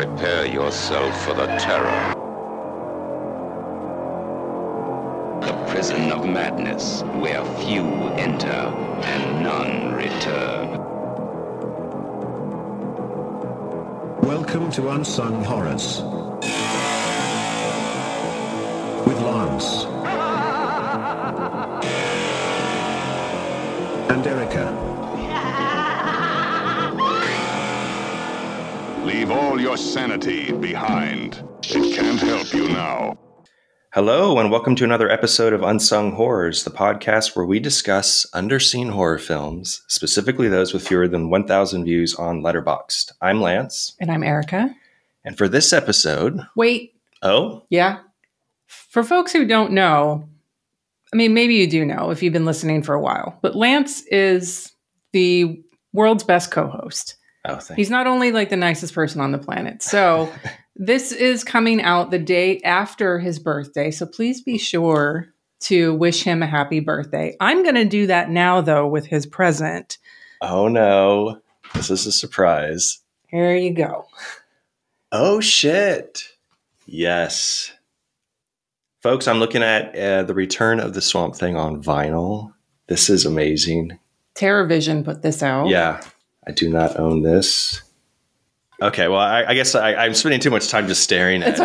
Prepare yourself for the terror. The prison of madness, where few enter and none return. Welcome to Unsung Horrors with Lance and Erica. Leave all your sanity behind. It can't help you now. Hello, and welcome to another episode of Unsung Horrors, the podcast where we discuss underseen horror films, specifically those with fewer than 1,000 views on Letterboxd. I'm Lance. And I'm Erica. And for this episode... Wait. Oh? Yeah. For folks who don't know, I mean, maybe you do know if you've been listening for a while, but Lance is the world's best co-host. Oh, thanks. He's not only like the nicest person on the planet. So this is coming out the day after his birthday. So please be sure to wish him a happy birthday. I'm going to do that now, though, with his present. Oh, no. This is a surprise. Here you go. Oh, shit. Yes. Folks, I'm looking at The Return of the Swamp Thing on vinyl. This is amazing. TerrorVision put this out. Yeah. I do not own this. Okay, well, I guess I'm spending too much time just staring at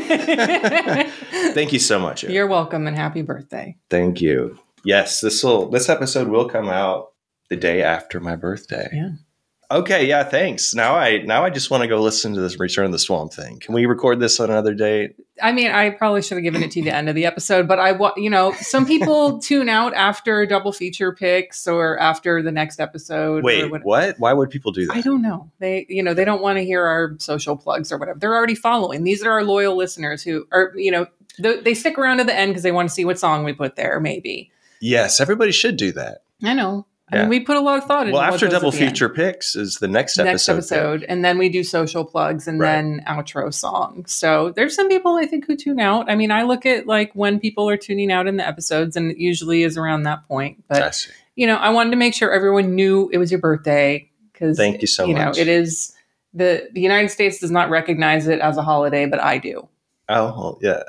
it. Thank you so much. You're welcome, and happy birthday. Thank you. Yes, this episode will come out the day after my birthday. Yeah. Okay, yeah, thanks. Now I just want to go listen to this Return of the Swamp Thing. Can we record this on another date? I mean, I probably should have given it to you the end of the episode, but some people tune out after double feature picks or after the next episode. Wait, what? Why would people do that? I don't know. They don't want to hear our social plugs or whatever. They're already following. These are our loyal listeners who are, they stick around to the end because they want to see what song we put there, maybe. Yes, everybody should do that. I know. Yeah. I mean, we put a lot of thought into Well, after double feature feature picks is the next episode. And then we do social plugs and then outro songs. So there's some people I think who tune out. I mean, I look at like when people are tuning out in the episodes, and it usually is around that point. But, I wanted to make sure everyone knew it was your birthday. Because, thank you so much. It is, the United States does not recognize it as a holiday, but I do. Oh, well, yeah.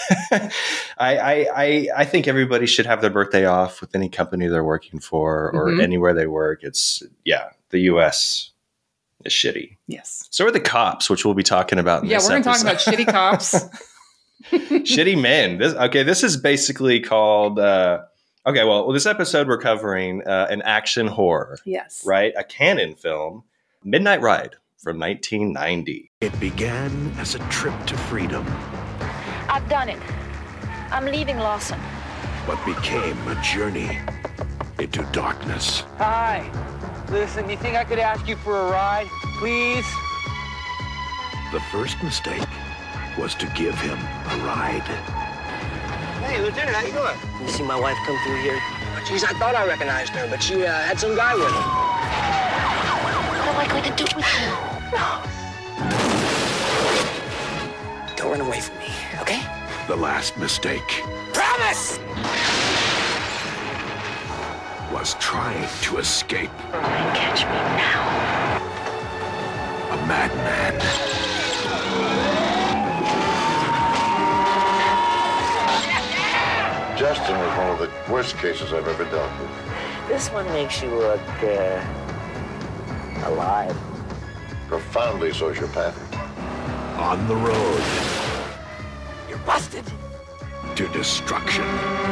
I think everybody should have their birthday off with any company they're working for or anywhere they work. The U.S. is shitty. Yes. So are the cops, which we'll be talking about in this episode. Yeah, we're going to talk about shitty cops. Shitty men. This is basically called... this episode we're covering an action horror. Yes. Right? A canon film, Midnight Ride. From 1990. It began as a trip to freedom. I've done it. I'm leaving Lawson. But became a journey into darkness. Hi. Listen, you think I could ask you for a ride, please? The first mistake was to give him a ride. Hey, Lieutenant, how you doing? You see my wife come through here? Oh, geez, I thought I recognized her, but she had some guy with her. What am I going to do with you? No. Don't run away from me, okay? The last mistake Promise! was trying to escape. Catch me now. A madman. Justin was one of the worst cases I've ever dealt with. This one makes you look, alive. Profoundly sociopathic. On the road You're busted. to destruction.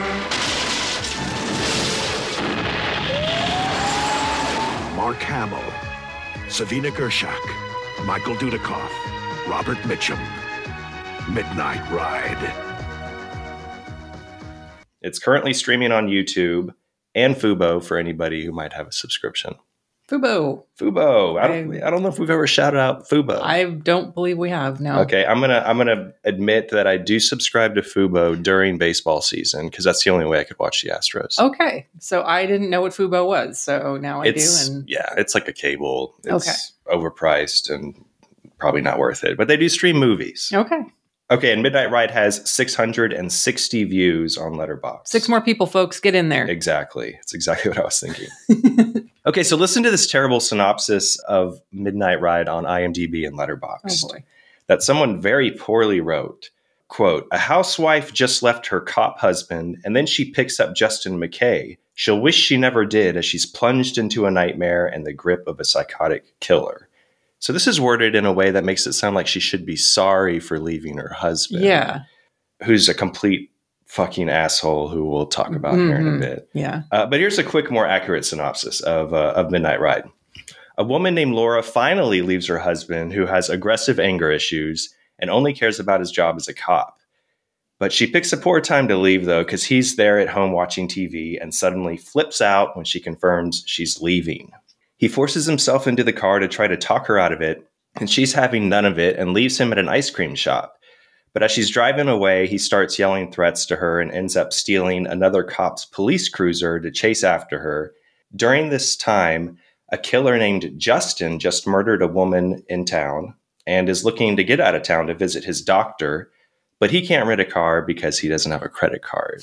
Mark Hamill, Savina Gershak, Michael Dudikoff, Robert Mitchum. Midnight Ride. It's currently streaming on YouTube and Fubo for anybody who might have a subscription. Fubo. I don't know if we've ever shouted out Fubo. I don't believe we have. No. Okay, I'm gonna admit that I do subscribe to Fubo during baseball season because that's the only way I could watch the Astros. Okay, so I didn't know what Fubo was, so now I do. And it's like a cable. It's overpriced and probably not worth it, but they do stream movies. Okay. Okay, and Midnight Ride has 660 views on Letterboxd. 6 more people, folks. Get in there. Exactly. It's exactly what I was thinking. Okay, so listen to this terrible synopsis of Midnight Ride on IMDb and Letterboxd. Oh, boy. That someone very poorly wrote. Quote, a housewife just left her cop husband, and then she picks up Justin McKay. She'll wish she never did as she's plunged into a nightmare and the grip of a psychotic killer. So this is worded in a way that makes it sound like she should be sorry for leaving her husband. Yeah. Who's a complete fucking asshole who we'll talk about here in a bit. Yeah. But here's a quick, more accurate synopsis of Midnight Ride. A woman named Laura finally leaves her husband, who has aggressive anger issues and only cares about his job as a cop. But she picks a poor time to leave, though, because he's there at home watching TV and suddenly flips out when she confirms she's leaving. He forces himself into the car to try to talk her out of it, and she's having none of it and leaves him at an ice cream shop. But as she's driving away, he starts yelling threats to her and ends up stealing another cop's police cruiser to chase after her. During this time, a killer named Justin just murdered a woman in town and is looking to get out of town to visit his doctor, but he can't rent a car because he doesn't have a credit card.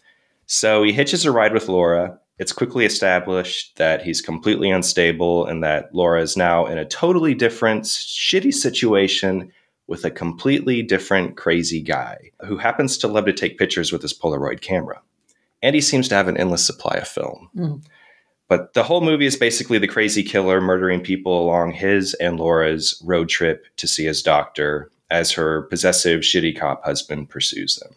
So he hitches a ride with Laura. It's quickly established that he's completely unstable and that Laura is now in a totally different, shitty situation with a completely different, crazy guy who happens to love to take pictures with his Polaroid camera. And he seems to have an endless supply of film. Mm. But the whole movie is basically the crazy killer murdering people along his and Laura's road trip to see his doctor as her possessive, shitty cop husband pursues them.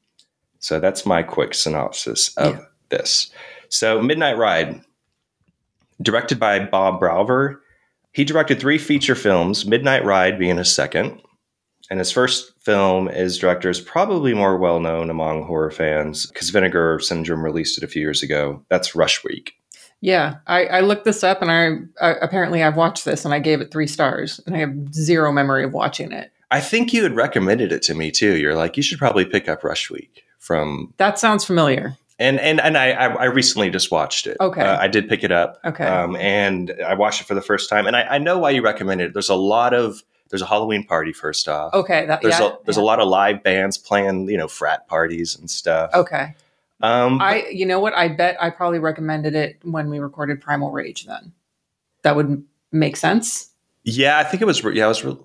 So that's my quick synopsis of this. So Midnight Ride, directed by Bob Browver. He directed 3 feature films, Midnight Ride being his second. And his first film, his director is probably more well-known among horror fans because Vinegar Syndrome released it a few years ago. That's Rush Week. Yeah, I looked this up and apparently I've watched this and I gave it 3 stars and I have zero memory of watching it. I think you had recommended it to me too. You're like, you should probably pick up Rush Week from... That sounds familiar. And I recently just watched it. Okay. I did pick it up. Okay. And I watched it for the first time. And I know why you recommended it. There's a Halloween party first off. Okay. There's a lot of live bands playing, frat parties and stuff. Okay. You know what? I bet I probably recommended it when we recorded Primal Rage then. That would make sense. Yeah, I think it was, no,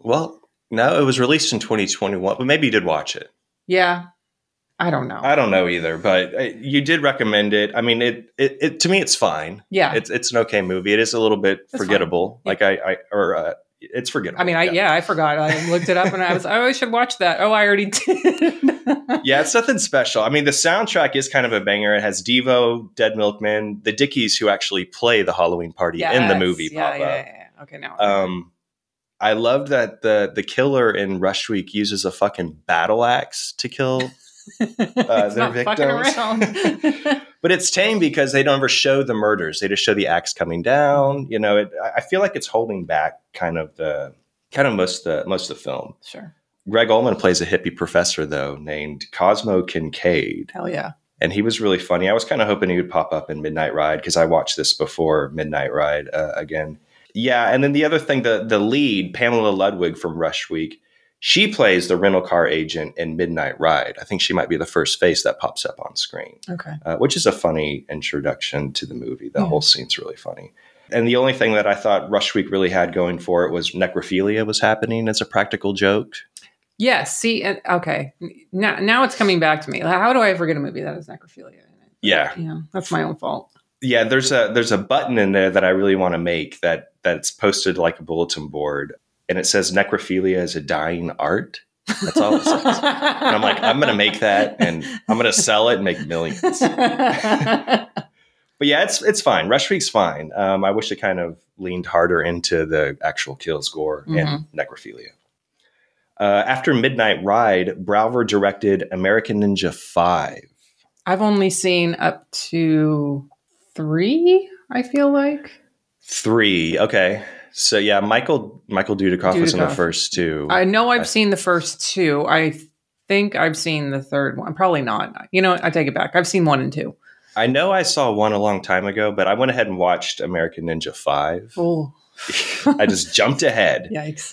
it was released in 2021, but maybe you did watch it. Yeah. I don't know. I don't know either, but you did recommend it. I mean, it to me, it's fine. Yeah. It's an okay movie. It is a little bit forgettable. Yeah. Like it's forgettable. I mean, I forgot. I looked it up and I should watch that. Oh, I already did. Yeah, it's nothing special. I mean, the soundtrack is kind of a banger. It has Devo, Dead Milkmen, the Dickies who actually play the Halloween party in the movie pop up. Yeah. Okay, now. I loved that the killer in Rush Week uses a fucking battle axe to kill their victims. But it's tame because they don't ever show the murders. They just show the axe coming down. I feel like it's holding back kind of most of the film. Sure. Greg Olman plays a hippie professor, though, named Cosmo Kincaid. Hell yeah. And he was really funny. I was kind of hoping he would pop up in Midnight Ride because I watched this before Midnight Ride again. Yeah, and then the other thing, the lead, Pamela Ludwig from Rush Week, she plays the rental car agent in Midnight Ride. I think she might be the first face that pops up on screen. Okay. Which is a funny introduction to the movie. The whole scene's really funny. And the only thing that I thought Rush Week really had going for it was necrophilia was happening as a practical joke. Yes. See, okay. Now it's coming back to me. How do I forget a movie that has necrophilia in it? Yeah. Yeah, that's my own fault. Yeah, there's a button in there that I really want to make that's posted like a bulletin board. And it says necrophilia is a dying art. That's all it says. And I'm like, I'm going to make that and I'm going to sell it and make millions. But yeah, it's fine. Rush Week's fine. I wish it kind of leaned harder into the actual kills, gore, and necrophilia. After Midnight Ride, Browver directed American Ninja 5. I've only seen up to 3, I feel like. 3, okay. So yeah, Michael Dudikoff was in the first 2. I know I've seen the first 2. I think I've seen the third one. Probably not. You know what? I take it back. I've seen 1 and 2. I know I saw 1 a long time ago, but I went ahead and watched American Ninja 5. Oh. I just jumped ahead. Yikes.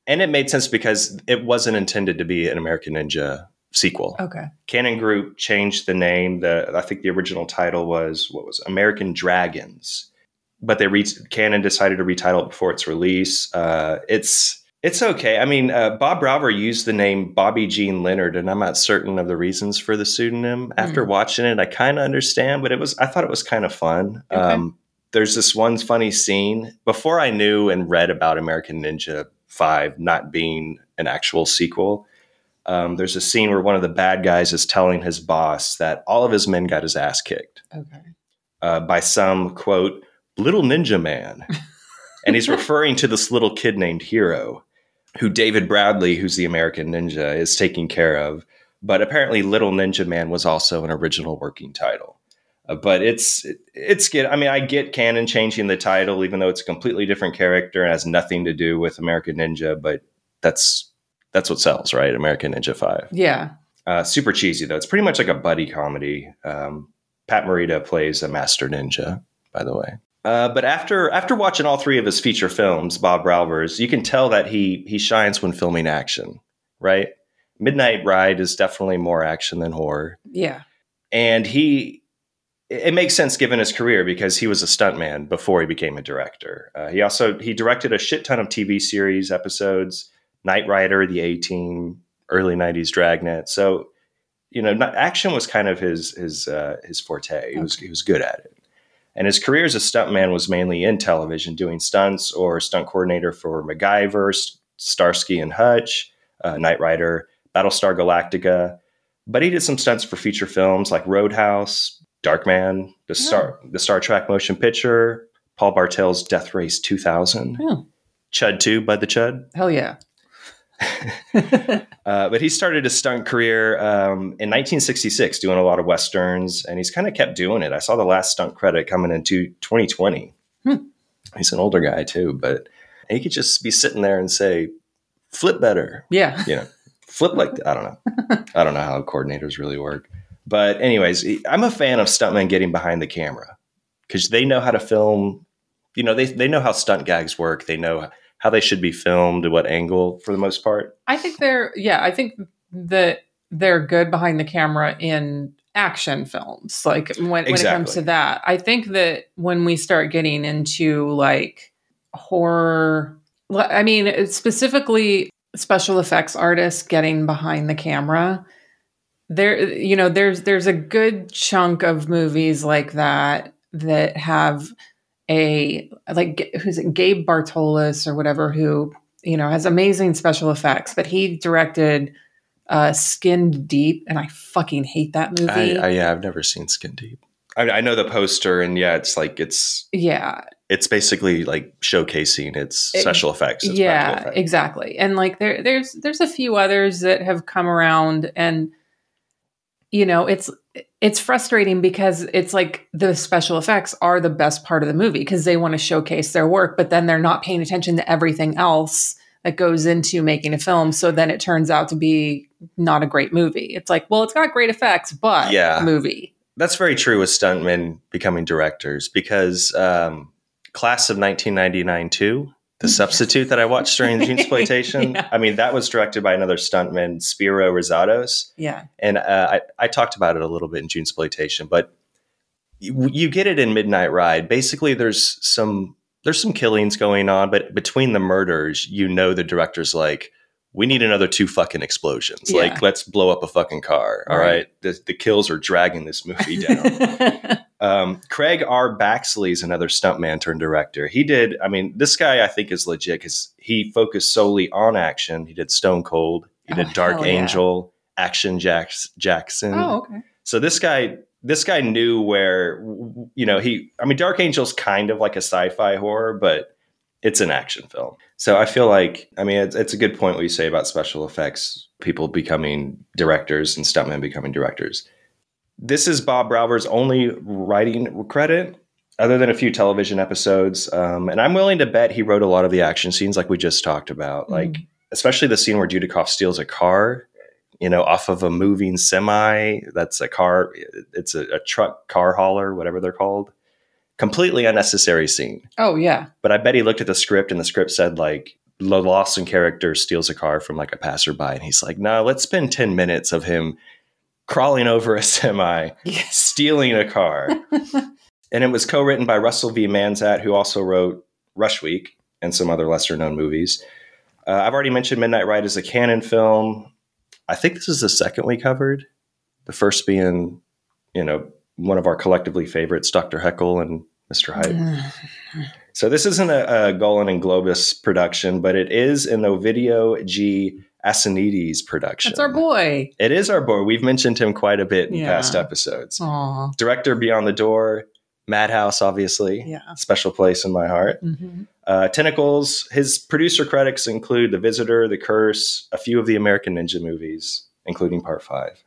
And it made sense because it wasn't intended to be an American Ninja sequel. Okay. Cannon Group changed the name. I think the original title was American Dragons, but Cannon decided to retitle it before its release. It's okay. I mean, Bob Browder used the name Bobby Jean Leonard, and I'm not certain of the reasons for the pseudonym. After watching it, I kind of understand, but I thought it was kind of fun. Okay. There's this one funny scene before I knew and read about American Ninja 5 not being an actual sequel. There's a scene where one of the bad guys is telling his boss that all of his men got his ass kicked by some, quote, little ninja man. And he's referring to this little kid named Hero, who David Bradley, who's the American Ninja, is taking care of. But apparently Little Ninja Man was also an original working title. But it's good. I mean, I get Cannon changing the title, even though it's a completely different character and has nothing to do with American Ninja. But that's what sells, right? American Ninja 5. Yeah. Super cheesy, though. It's pretty much like a buddy comedy. Pat Morita plays a master ninja, by the way. But after watching all 3 of his feature films, Bob Browder's, you can tell that he shines when filming action, right? Midnight Ride is definitely more action than horror. Yeah. And it makes sense given his career because he was a stuntman before he became a director. He directed a shit ton of TV series episodes, Knight Rider, The A-Team, early 90s Dragnet. So, action was kind of his forte. He was good at it. And his career as a stuntman was mainly in television, doing stunts or stunt coordinator for MacGyver, Starsky and Hutch, Knight Rider, Battlestar Galactica. But he did some stunts for feature films like Roadhouse, Darkman, the Star Trek motion picture, Paul Bartel's Death Race 2000, Chud 2, Bud the Chud. Hell yeah. But he started his stunt career in 1966 doing a lot of Westerns, and he's kind of kept doing it. I saw the last stunt credit coming into 2020. He's an older guy too, but he could just be sitting there and say, flip better. Yeah. Flip like that. I don't know. I don't know how coordinators really work. But anyways, I'm a fan of stuntmen getting behind the camera because they know how to film. They know how stunt gags work. They know how they should be filmed, at what angle, for the most part. I think that they're good behind the camera in action films. Like when it comes to that, I think that when we start getting into like horror, I mean, specifically special effects artists getting behind the camera, there's a good chunk of movies like that have who's it, Gabe Bartolos or whatever, who, has amazing special effects, but he directed Skinned Deep, and I fucking hate that movie. I've never seen Skinned Deep. I know the poster, and it's basically like showcasing its special effects. Its practical effects. Exactly. And like there's a few others that have come around, and it's frustrating because it's like the special effects are the best part of the movie because they want to showcase their work, but then they're not paying attention to everything else that goes into making a film. So then it turns out to be not a great movie. It's like, well, it's got great effects, but movie. That's very true with stuntmen becoming directors because Class of 1999 too, The Substitute that I watched during Genesploitation. I mean, that was directed by another stuntman, Spiro Rosados. Yeah. And I talked about it a little bit in Genesploitation, but you get it in Midnight Ride. Basically, there's some killings going on, but between the murders, the director's like, we need another 2 fucking explosions. Yeah. Like, let's blow up a fucking car. All right. The kills are dragging this movie down. Craig R. Baxley is another stuntman turned director. This guy I think is legit because he focused solely on action. He did Stone Cold. He did Dark Angel, Action Jackson. Oh, okay. So this guy knew where, Dark Angel's kind of like a sci-fi horror, but it's an action film. So I feel like, it's a good point what you say about special effects, people becoming directors and stuntmen becoming directors. This is Bob Browder's only writing credit, other than a few television episodes. And I'm willing to bet he wrote a lot of the action scenes like we just talked about, like especially the scene where Dudikoff steals a car, off of a moving semi. That's a car. It's a truck car hauler, whatever they're called. Completely unnecessary scene. Oh, yeah. But I bet he looked at the script and the script said, like, the Lawson character steals a car from like a passerby, and he's like, "No, let's spend 10 minutes of him crawling over a semi, stealing a car." And it was co-written by Russell V. Manzat, who also wrote Rush Week and some other lesser-known movies. I've already mentioned Midnight Ride as a canon film. I think this is the second we covered. The first being, one of our collectively favorites, Dr. Heckle and Mr. Hyde. So this isn't a Golan and Globus production, but it is an Ovidio G. Asinides production. That's our boy. It is our boy. We've mentioned him quite a bit in past episodes. Aww. Director Beyond the Door, Madhouse, obviously. Yeah. Special place in my heart. Mm-hmm. Tentacles. His producer credits include The Visitor, The Curse, a few of the American Ninja movies, including Part 5.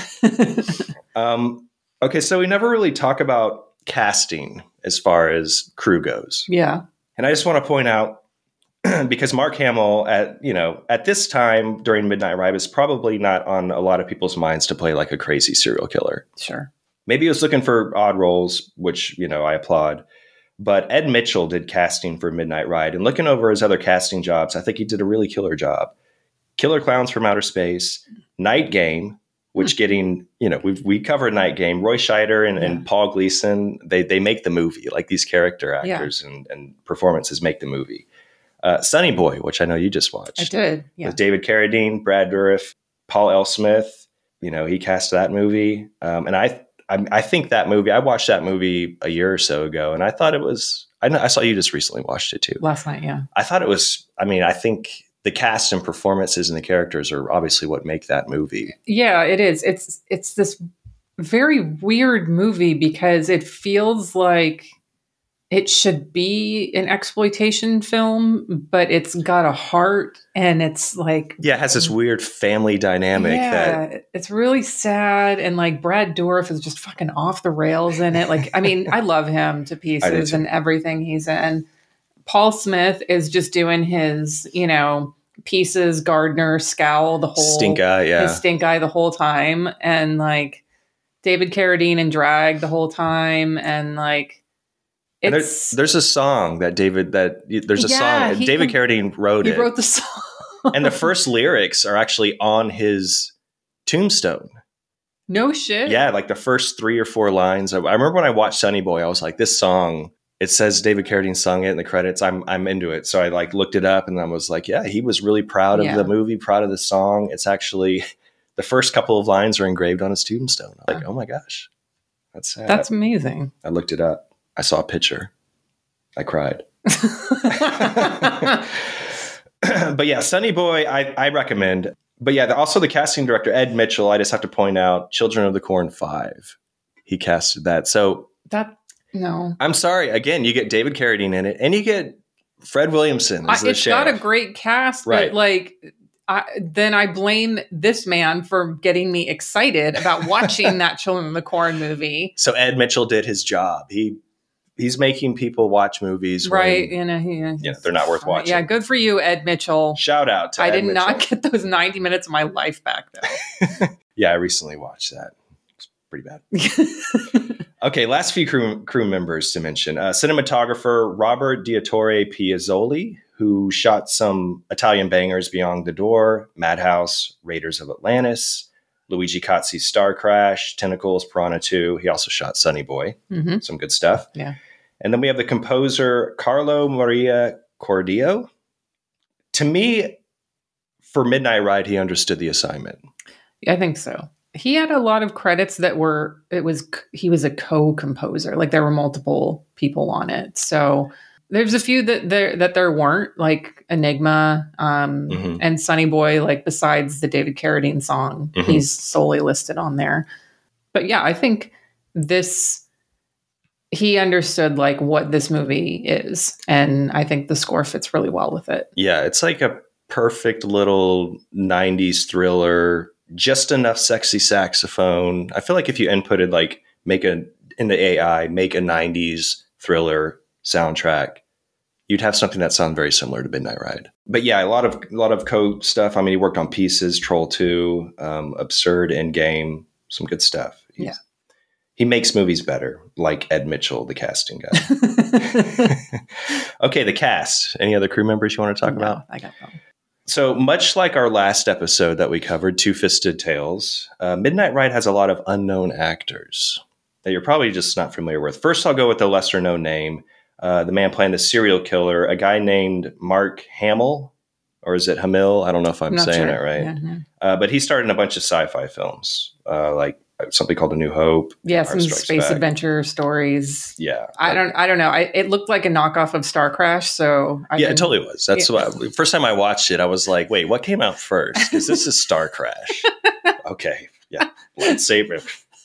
Okay, so we never really talk about casting as far as crew goes. Yeah. And I just want to point out, because Mark Hamill at this time during Midnight Ride was probably not on a lot of people's minds to play like a crazy serial killer. Sure. Maybe he was looking for odd roles, which, I applaud. But Ed Mitchell did casting for Midnight Ride, and looking over his other casting jobs, I think he did a really killer job. Killer Clowns from Outer Space, Night Game, which getting, we covered Night Game. Roy Scheider and Paul Gleason, they make the movie. Like these character actors and performances make the movie. Sonny Boy, which I know you just watched. I did, yeah. With David Carradine, Brad Dourif, Paul L. Smith. He cast that movie. And I think that movie, I watched that movie a year or so ago, and I thought it was, I saw you just recently watched it too. Last night, yeah. I thought it was, I think the cast and performances and the characters are obviously what make that movie. Yeah, it is. It's this very weird movie because it feels like it should be an exploitation film, but it's got a heart, and it's like... Yeah, it has this weird family dynamic. Yeah, it's really sad, and like Brad Dourif is just fucking off the rails in it. Like, I love him to pieces and everything he's in. Paul Smith is just doing his, Pieces, Gardner, Scowl, the whole... Stink Eye, yeah. His stink eye the whole time, and like David Carradine in drag the whole time, and like... There's a song that David Carradine wrote it. He wrote the song. And the first lyrics are actually on his tombstone. No shit. Yeah, like the first 3 or 4 lines. I remember when I watched Sonny Boy, I was like, this song, it says David Carradine sung it in the credits. I'm into it. So I like looked it up, and I was like, yeah, he was really proud of the movie, proud of the song. It's actually, the first couple of lines are engraved on his tombstone. I'm like, oh my gosh, that's sad. That's amazing. I looked it up. I saw a picture. I cried. But yeah, Sonny Boy, I recommend. But yeah, also the casting director, Ed Mitchell, I just have to point out, Children of the Corn 5. He casted that. So no. I'm sorry. Again, you get David Carradine in it, and you get Fred Williamson as the sheriff. It's got a great cast, right. But like... then I blame this man for getting me excited about watching that Children of the Corn movie. So Ed Mitchell did his job. He's making people watch movies, right? When, they're not worth watching. Yeah, good for you, Ed Mitchell. Shout out to Ed Mitchell. Mitchell. Not get those 90 minutes of my life back though. Yeah, I recently watched that. It's pretty bad. Okay, last few crew members to mention. Cinematographer Robert Diattore Piazzoli, who shot some Italian bangers, Beyond the Door, Madhouse, Raiders of Atlantis, Luigi Cozzi's Star Crash, Tentacles, Piranha 2. He also shot Sonny Boy. Mm-hmm. Some good stuff. Yeah. And then we have the composer Carlo Maria Cordio. To me, for Midnight Ride, he understood the assignment. I think so. He had a lot of credits he was a co-composer. Like there were multiple people on it. So there's a few that there weren't, like Enigma and Sonny Boy, like besides the David Carradine song, he's solely listed on there. But yeah, I think he understood like what this movie is. And I think the score fits really well with it. Yeah, it's like a perfect little 90s thriller, just enough sexy saxophone. I feel like if you inputted like in the AI, make a 90s thriller soundtrack, you'd have something that sounds very similar to Midnight Ride. But yeah, a lot of code stuff. I mean, he worked on Pieces, Troll 2, Absurd, Endgame, some good stuff. He makes movies better, like Ed Mitchell, the casting guy. Okay, the cast. Any other crew members you want to talk about? I got them. So much like our last episode that we covered, Two-Fisted Tales, Midnight Ride has a lot of unknown actors that you're probably just not familiar with. First, I'll go with the lesser-known name. The man playing the serial killer, a guy named Mark Hamill, or is it Hamill? I don't know if I'm saying it right. Yeah. But he starred in a bunch of sci-fi films, like something called A New Hope. Yeah, some space adventure stories. Yeah. I don't know. It looked like a knockoff of Star Crash. So it totally was. That's why first time I watched it, I was like, wait, what came out first? Because this is Star Crash. Okay. Yeah. Lightsaber.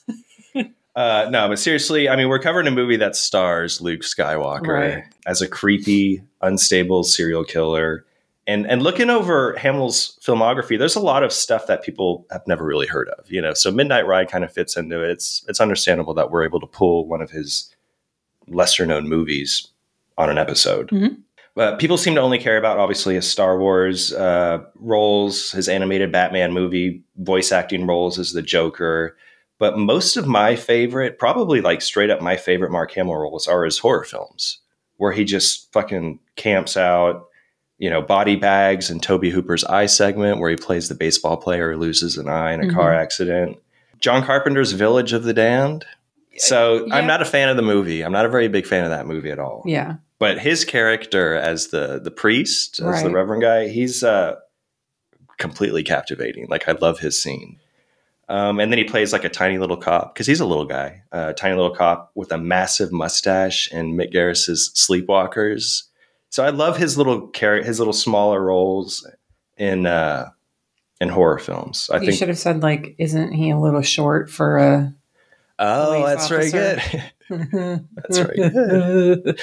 No, but seriously, I mean, we're covering a movie that stars Luke Skywalker as a creepy, unstable serial killer. And looking over Hamill's filmography, there's a lot of stuff that people have never really heard of, So Midnight Ride kind of fits into it. It's understandable that we're able to pull one of his lesser known movies on an episode. Mm-hmm. But people seem to only care about, obviously, his Star Wars roles, his animated Batman movie, voice acting roles as the Joker. But most of my favorite, probably like straight up my favorite Mark Hamill roles are his horror films, where he just fucking camps out. Body Bags and Toby Hooper's Eye segment, where he plays the baseball player who loses an eye in a car accident. John Carpenter's Village of the Damned. So I'm not a fan of the movie. I'm not a very big fan of that movie at all. Yeah. But his character as the priest, as the Reverend guy, he's completely captivating. Like, I love his scene. And then he plays like a tiny little cop, because he's a little guy, a tiny little cop with a massive mustache in Mick Garris's Sleepwalkers. So I love his little smaller roles in horror films. I think you should have said, like, isn't he a little short for a? Oh, that's very good. That's very good.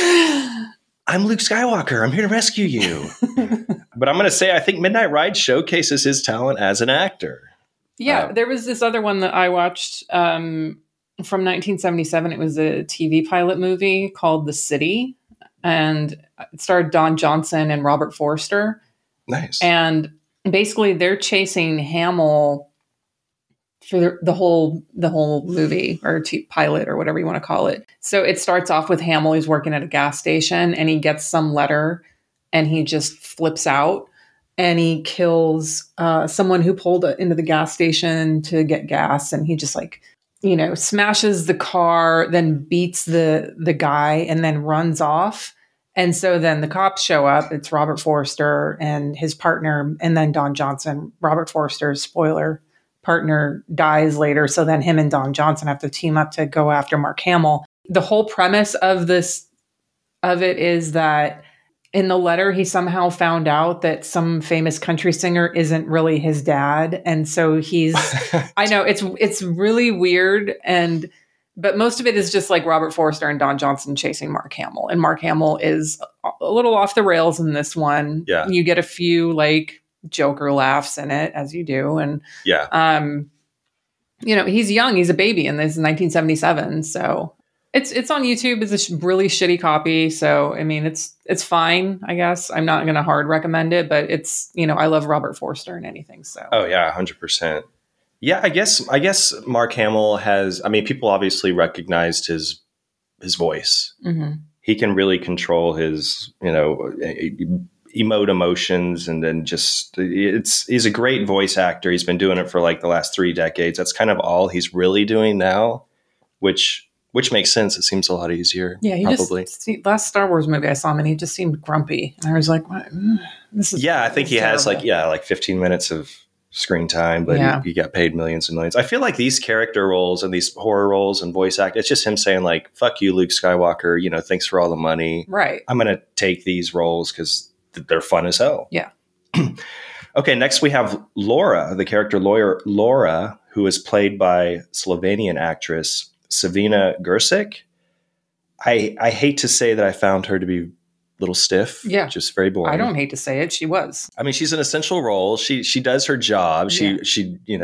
I'm Luke Skywalker. I'm here to rescue you. But I'm going to say, I think Midnight Ride showcases his talent as an actor. Yeah, there was this other one that I watched from 1977. It was a TV pilot movie called The City. And it starred Don Johnson and Robert Forster. Nice. And basically, they're chasing Hamill for the whole movie, or pilot, or whatever you want to call it. So it starts off with Hamill. He's working at a gas station, and he gets some letter, and he just flips out, and he kills someone who pulled into the gas station to get gas, and he just smashes the car, then beats the guy, and then runs off. And so then the cops show up. It's Robert Forster and his partner, and then Don Johnson. Robert Forster's, spoiler, partner dies later. So then him and Don Johnson have to team up to go after Mark Hamill. The whole premise of it is that in the letter, he somehow found out that some famous country singer isn't really his dad. And so I know it's really weird. But most of it is just like Robert Forster and Don Johnson chasing Mark Hamill. And Mark Hamill is a little off the rails in this one. Yeah. You get a few like Joker laughs in it, as you do. And, he's young. He's a baby, and this is 1977. So it's on YouTube. It's a really shitty copy. So, I mean, it's fine, I guess. I'm not going to hard recommend it, but it's, I love Robert Forster in anything. So. Oh yeah, 100%. Yeah, I guess Mark Hamill has. I mean, people obviously recognized his voice. Mm-hmm. He can really control his, emote emotions, and then he's a great voice actor. He's been doing it for like the last 3 decades. That's kind of all he's really doing now, which makes sense. It seems a lot easier. Yeah, last Star Wars movie I saw him, and he just seemed grumpy, and I was like, "What? This is." Yeah, I think he has like 15 minutes of screen time, but he got paid millions and millions. I feel like these character roles and these horror roles and voice act, it's just him saying like, fuck you, Luke Skywalker, thanks for all the money. Right. I'm going to take these roles because they're fun as hell. Yeah. Okay. Next we have Laura, the character Laura, who is played by Slovenian actress Savina Gersic. I hate to say that I found her to be little stiff. Yeah. Just very boring. I don't hate to say it. She was. I mean, she's an essential role. She does her job. She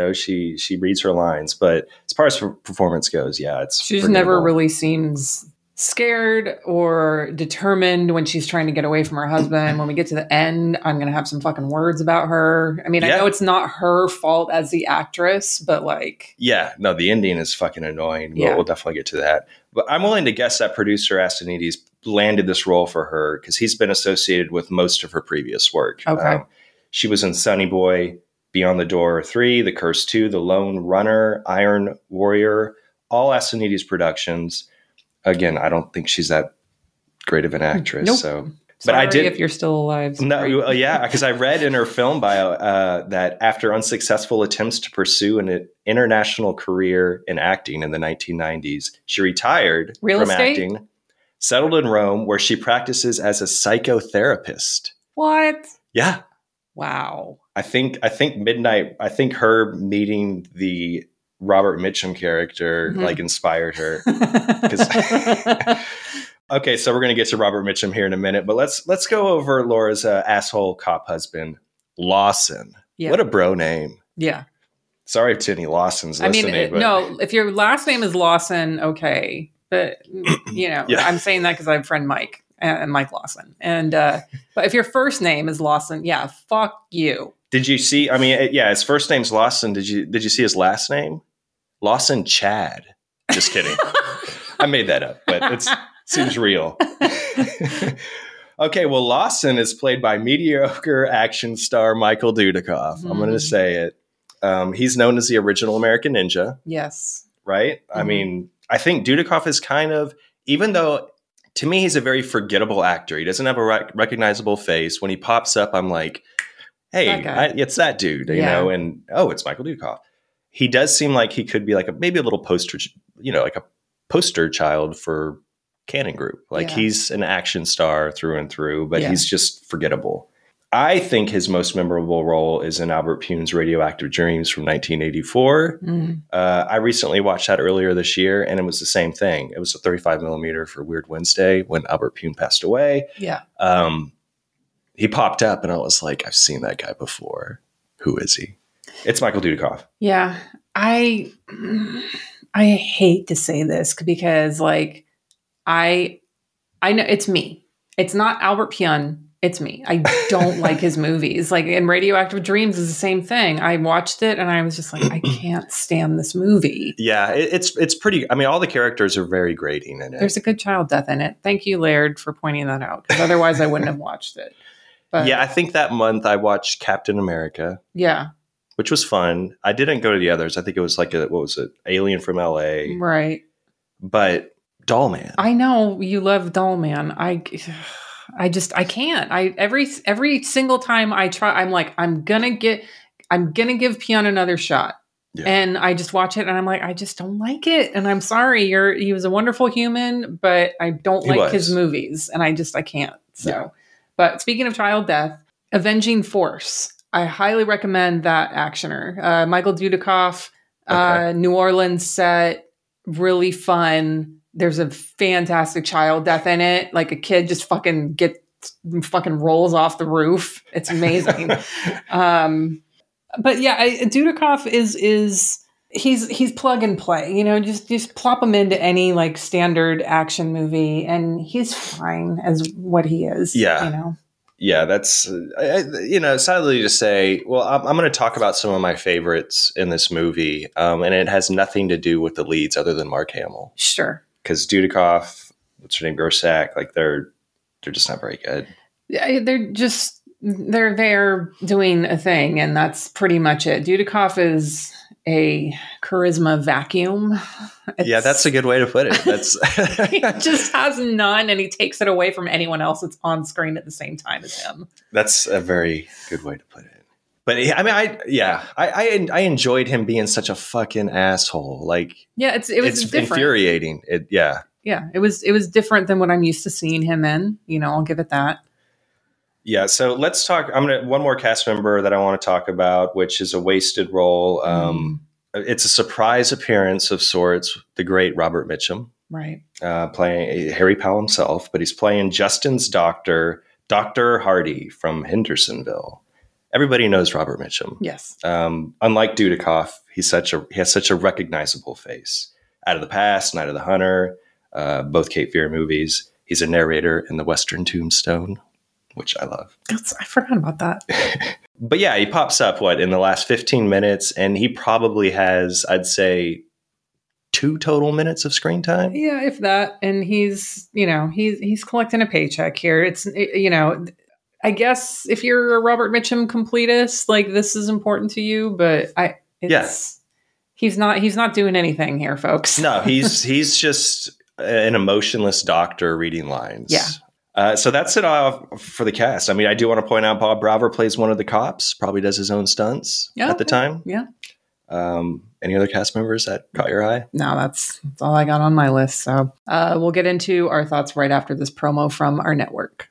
reads her lines, but as far as performance goes, she just never really seems scared or determined when she's trying to get away from her husband. When we get to the end, I'm going to have some fucking words about her. I mean, I know it's not her fault as the actress, but like... Yeah, no, the ending is fucking annoying. We'll definitely get to that. But I'm willing to guess that producer Astonides landed this role for her because he's been associated with most of her previous work. Okay. She was in Sonny Boy, Beyond the Door 3, The Curse 2, The Lone Runner, Iron Warrior, all Astonides productions. Again, I don't think she's that great of an actress. Nope. So, but I did. If you're still alive. No, yeah, because I read in her film bio that after unsuccessful attempts to pursue an international career in acting in the 1990s, she retired from acting, settled in Rome, where she practices as a psychotherapist. What? Yeah. Wow. I think Midnight. I think her meeting the Robert Mitchum character like inspired her. Okay, so we're gonna get to Robert Mitchum here in a minute, but let's go over Laura's asshole cop husband, Lawson. Yeah. What a bro name. Yeah. Sorry if any Lawsons listening. No, if your last name is Lawson, okay, but I'm saying that because I have a friend Mike and Mike Lawson, and but if your first name is Lawson, yeah, fuck you. Did you see? I mean, his first name's Lawson. Did you see his last name? Lawson Chad. Just kidding. I made that up, but it seems real. Okay, well, Lawson is played by mediocre action star Michael Dudikoff. I'm going to say it. He's known as the original American Ninja. Yes. Right? I mean, I think Dudikoff is kind of, even though to me he's a very forgettable actor. He doesn't have a recognizable face. When he pops up, I'm like, hey, it's that dude, you know, and it's Michael Dudikoff. He does seem like he could be like maybe a little poster, like a poster child for Cannon Group. Like he's an action star through and through, but he's just forgettable. I think his most memorable role is in Albert Pune's Radioactive Dreams from 1984. I recently watched that earlier this year, and it was the same thing. It was a 35 millimeter for Weird Wednesday when Albert Pune passed away. Yeah. He popped up, and I was like, I've seen that guy before. Who is he? It's Michael Dudikoff. Yeah. I hate to say this because, like, I know it's me. It's not Albert Pune. It's me. I don't like his movies. Like, in Radioactive Dreams is the same thing. I watched it and I was just like, I can't stand this movie. Yeah, it's pretty. I mean, all the characters are very grating in it. There's a good child death in it. Thank you, Laird, for pointing that out. Because otherwise I wouldn't have watched it. But, yeah, I think that month I watched Captain America. Yeah. Which was fun. I didn't go to the others. I think it was like Alien from LA. Right. But Dollman. I know you love Dollman. I can't. Every single time I try, I'm like, I'm gonna give Pune another shot. Yeah. And I just watch it and I'm like, I just don't like it. And I'm sorry, he was a wonderful human, but I don't like his movies. And I can't. So, But speaking of child death, Avenging Force. I highly recommend that actioner. Michael Dudikoff, New Orleans set, really fun. There's a fantastic child death in it. Like a kid just fucking rolls off the roof. It's amazing. But yeah, Dudikoff he's plug and play, just plop him into any like standard action movie and he's fine as what he is. Yeah. Yeah, that's, sadly to say, well, I'm going to talk about some of my favorites in this movie. And it has nothing to do with the leads other than Mark Hamill. Sure. Because Dudikoff, what's her name, Gersak, like they're just not very good. Yeah, they're there doing a thing, and that's pretty much it. Dudikoff is a charisma vacuum. That's a good way to put it. He just has none, and he takes it away from anyone else that's on screen at the same time as him. That's a very good way to put it. But I mean, I enjoyed him being such a fucking asshole. Like, yeah, it's different. Infuriating. Yeah, it was different than what I'm used to seeing him in. I'll give it that. Yeah, so let's talk. One more cast member that I want to talk about, which is a wasted role. It's a surprise appearance of sorts. The great Robert Mitchum, right, playing Harry Powell himself, but he's playing Justin's doctor, Dr. Hardy from Hendersonville. Everybody knows Robert Mitchum. Yes. Unlike Dudikoff, he has such a recognizable face. Out of the Past, Night of the Hunter, both Cape Fear movies. He's a narrator in the Western Tombstone, which I love. I forgot about that. But yeah, he pops up, in the last 15 minutes, and he probably has, I'd say, 2 total minutes of screen time. Yeah, if that. And he's collecting a paycheck here. It's, I guess if you're a Robert Mitchum completist, like, this is important to you, but he's not doing anything here, folks. No, he's just an emotionless doctor reading lines. Yeah. So that's it for the cast. I mean, I do want to point out Bob Bravo plays one of the cops, probably does his own stunts at the time. Yeah. Any other cast members that caught your eye? No, that's all I got on my list. So we'll get into our thoughts right after this promo from our network.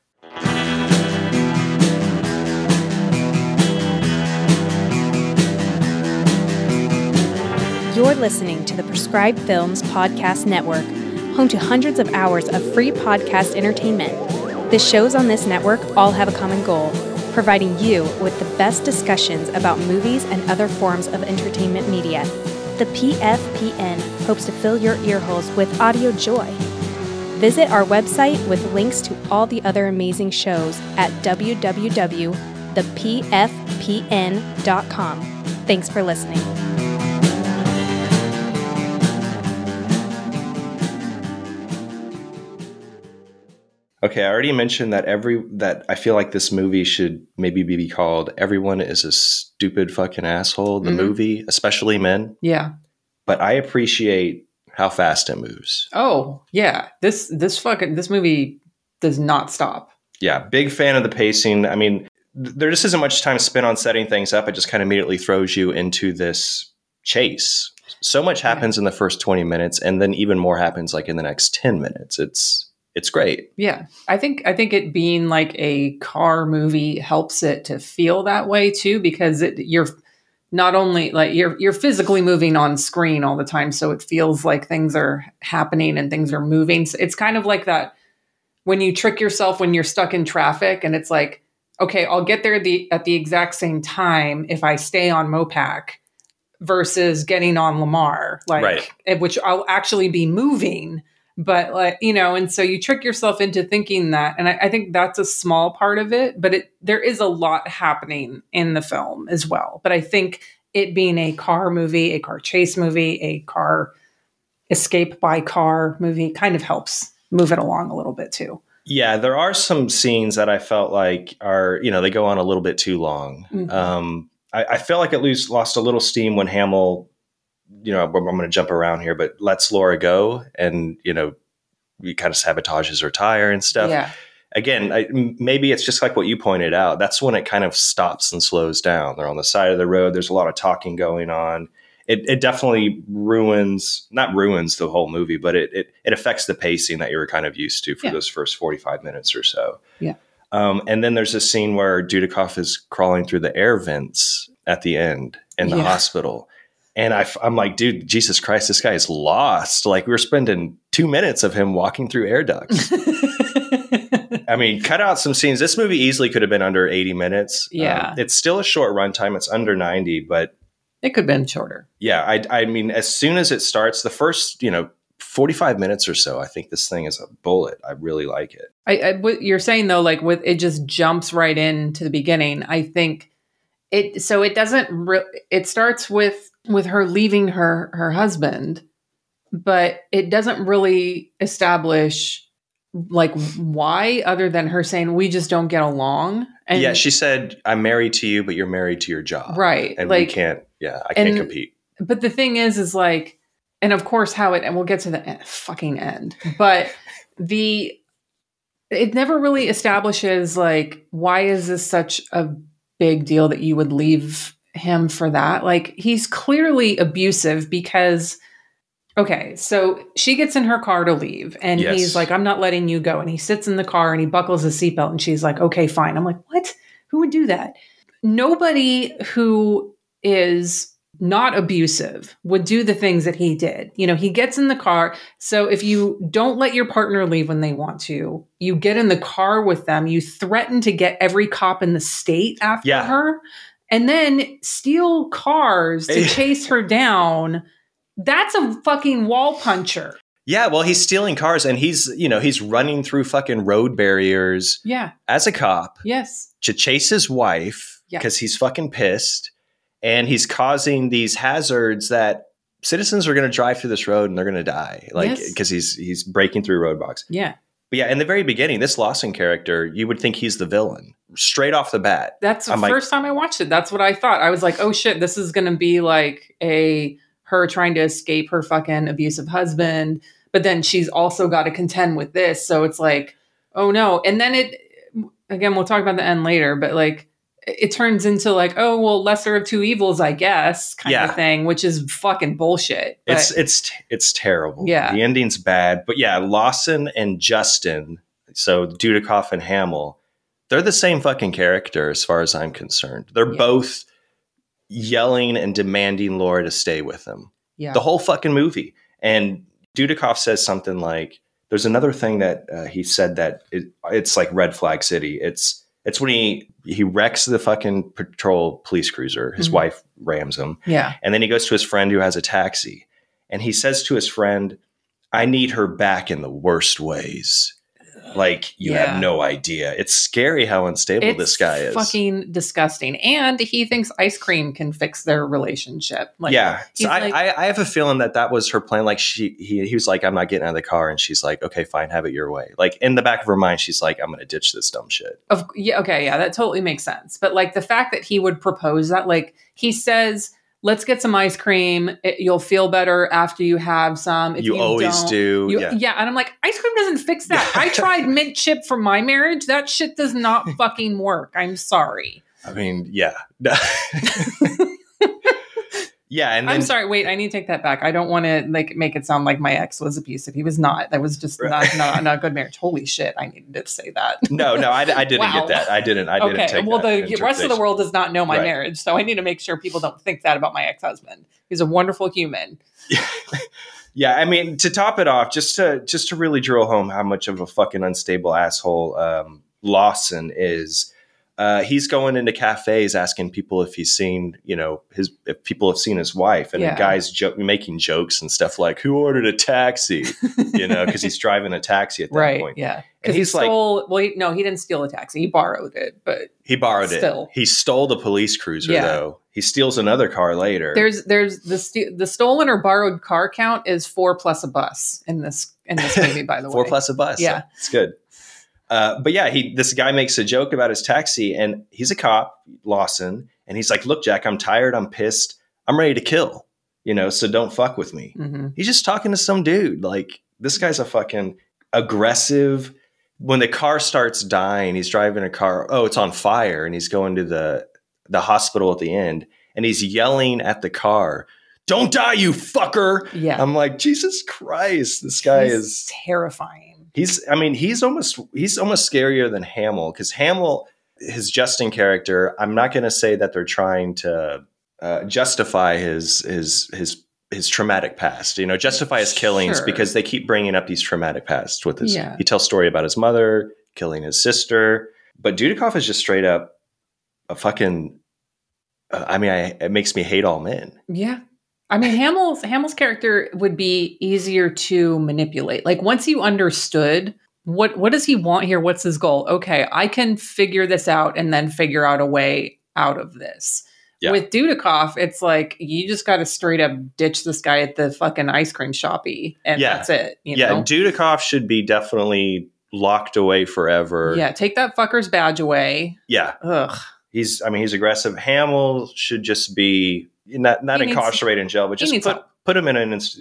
You're listening to the Prescribed Films Podcast Network, home to hundreds of hours of free podcast entertainment. The shows on this network all have a common goal, providing you with the best discussions about movies and other forms of entertainment media. The PFPN hopes to fill your earholes with audio joy. Visit our website with links to all the other amazing shows at www.thepfpn.com. Thanks for listening. Okay, I already mentioned that I feel like this movie should maybe be called "Everyone is a Stupid Fucking Asshole." The movie, especially men. Yeah, but I appreciate how fast it moves. Oh yeah, this movie does not stop. Yeah, big fan of the pacing. I mean, there just isn't much time spent on setting things up. It just kind of immediately throws you into this chase. So much happens in the first 20 minutes, and then even more happens like in the next 10 minutes. It's great. Yeah. I think it being like a car movie helps it to feel that way too, because you're not only like you're physically moving on screen all the time. So it feels like things are happening and things are moving. So it's kind of like that when you trick yourself when you're stuck in traffic and it's like, okay, I'll get there at the exact same time if I stay on Mopac versus getting on Lamar, like, which I'll actually be moving. But and so you trick yourself into thinking that. And I think that's a small part of it, but there is a lot happening in the film as well. But I think it being a car movie, a car chase movie, a car escape by car movie kind of helps move it along a little bit too. Yeah, there are some scenes that I felt like are, they go on a little bit too long. Mm-hmm. I feel like it lost a little steam when Hamill, I'm going to jump around here, but lets Laura go and, he kind of sabotages her tire and stuff. Yeah. Again, maybe it's just like what you pointed out. That's when it kind of stops and slows down. They're on the side of the road. There's a lot of talking going on. It definitely not ruins the whole movie, but it affects the pacing that you were kind of used to for those first 45 minutes or so. Yeah. And then there's a scene where Dudikoff is crawling through the air vents at the end in the hospital. And I'm like, dude, Jesus Christ, this guy is lost. Like, we were spending 2 minutes of him walking through air ducts. I mean, cut out some scenes. This movie easily could have been under 80 minutes. Yeah. It's still a short runtime. It's under 90, but it could have been shorter. Yeah. I mean, as soon as it starts, the first, 45 minutes or so, I think this thing is a bullet. I really like it. What you're saying though, like it just jumps right into the beginning. I think it doesn't it starts with her leaving her husband, but it doesn't really establish like why, other than her saying we just don't get along. And yeah, she said, I'm married to you, but you're married to your job. Right. And we can't, I can't compete. But the thing is like, and of course and we'll get to the fucking end, but it never really establishes like, why is this such a big deal that you would leave him for that? Like, he's clearly abusive because, okay, so she gets in her car to leave and he's like, I'm not letting you go. And he sits in the car and he buckles his seatbelt and she's like, okay, fine. I'm like, what? Who would do that? Nobody who is not abusive would do the things that he did. He gets in the car. So if you don't let your partner leave when they want to, you get in the car with them, you threaten to get every cop in the state after her, and then steal cars to chase her down. That's a fucking wall puncher. Yeah, well, he's stealing cars and he's running through fucking road barriers as a cop. Yes. To chase his wife because he's fucking pissed. And he's causing these hazards that citizens are going to drive through this road and they're going to die. Because he's breaking through roadblocks. Yeah. But yeah, in the very beginning, this Lawson character, you would think he's the villain straight off the bat. That's the first time I watched it. That's what I thought. I was like, oh shit, this is going to be like her trying to escape her fucking abusive husband. But then she's also got to contend with this. So it's like, oh no. And then again, we'll talk about the end later, but like it turns into like, oh, well, lesser of two evils, I guess, kind of thing, which is fucking bullshit. But it's terrible. Yeah. The ending's bad. But yeah, Lawson and Justin, so Dudikoff and Hamill, they're the same fucking character as far as I'm concerned. They're both yelling and demanding Laura to stay with them. Yeah. The whole fucking movie. And Dudikoff says something like, there's another thing that he said that it's like red flag city. It's when he wrecks the fucking patrol police cruiser. His wife rams him. Yeah. And then he goes to his friend who has a taxi. And he says to his friend, I need her back in the worst ways. Like, you have no idea. It's scary how unstable this guy is. Fucking disgusting. And he thinks ice cream can fix their relationship. Like, So I have a feeling that was her plan. Like he was like, I'm not getting out of the car. And she's like, okay, fine, have it your way. Like in the back of her mind, she's like, I'm going to ditch this dumb shit. That totally makes sense. But like the fact that he would propose that, like he says, let's get some ice cream. You'll feel better after you have some. If you always do. Yeah. And I'm like, ice cream doesn't fix that. I tried mint chip for my marriage. That shit does not fucking work. I'm sorry. I mean, yeah. Yeah. And then, I'm sorry. Wait, I need to take that back. I don't want to like make it sound like my ex was abusive. He was not. That was just not a good marriage. Holy shit. I needed to say that. No, I didn't get that. I didn't take well, that. The rest of the world does not know my marriage. So I need to make sure people don't think that about my ex-husband. He's a wonderful human. Yeah. I mean, to top it off, just to really drill home how much of a fucking unstable asshole Lawson is. He's going into cafes asking people if he's seen, if people have seen his wife, and the guy's making jokes and stuff like, "Who ordered a taxi?" Because he's driving a taxi at that point. Yeah, and he's he didn't steal a taxi. He borrowed it, but he borrowed it. He stole the police cruiser though. He steals another car later. There's the stolen or borrowed car count is 4 plus a bus in this movie. By the way, 4 plus a bus. Yeah, it's good. But yeah, this guy makes a joke about his taxi, and he's a cop, Lawson, and he's like, "Look, Jack, I'm tired, I'm pissed, I'm ready to kill, so don't fuck with me." Mm-hmm. He's just talking to some dude. Like, this guy's a fucking aggressive. When the car starts dying, he's driving a car. Oh, it's on fire, and he's going to the hospital at the end, and he's yelling at the car, "Don't die, you fucker!" Yeah, I'm like, Jesus Christ, this guy is terrifying. He's almost scarier than Hamill, because Hamill, his Justin character, I'm not going to say that they're trying to justify his traumatic past, justify his killings, because they keep bringing up these traumatic pasts with his. He tells story about his mother killing his sister, but Dudikoff is just straight up a fucking. It makes me hate all men. Yeah. I mean, Hamill's character would be easier to manipulate. Like, once you understood what does he want here? What's his goal? Okay, I can figure this out and then figure out a way out of this. Yeah. With Dudikoff, it's like, you just got to straight up ditch this guy at the fucking ice cream shoppy, and that's it. Dudikoff should be definitely locked away forever. Yeah, take that fucker's badge away. Yeah. Ugh. He's aggressive. Hamill should just be not incarcerated in jail, but just put him in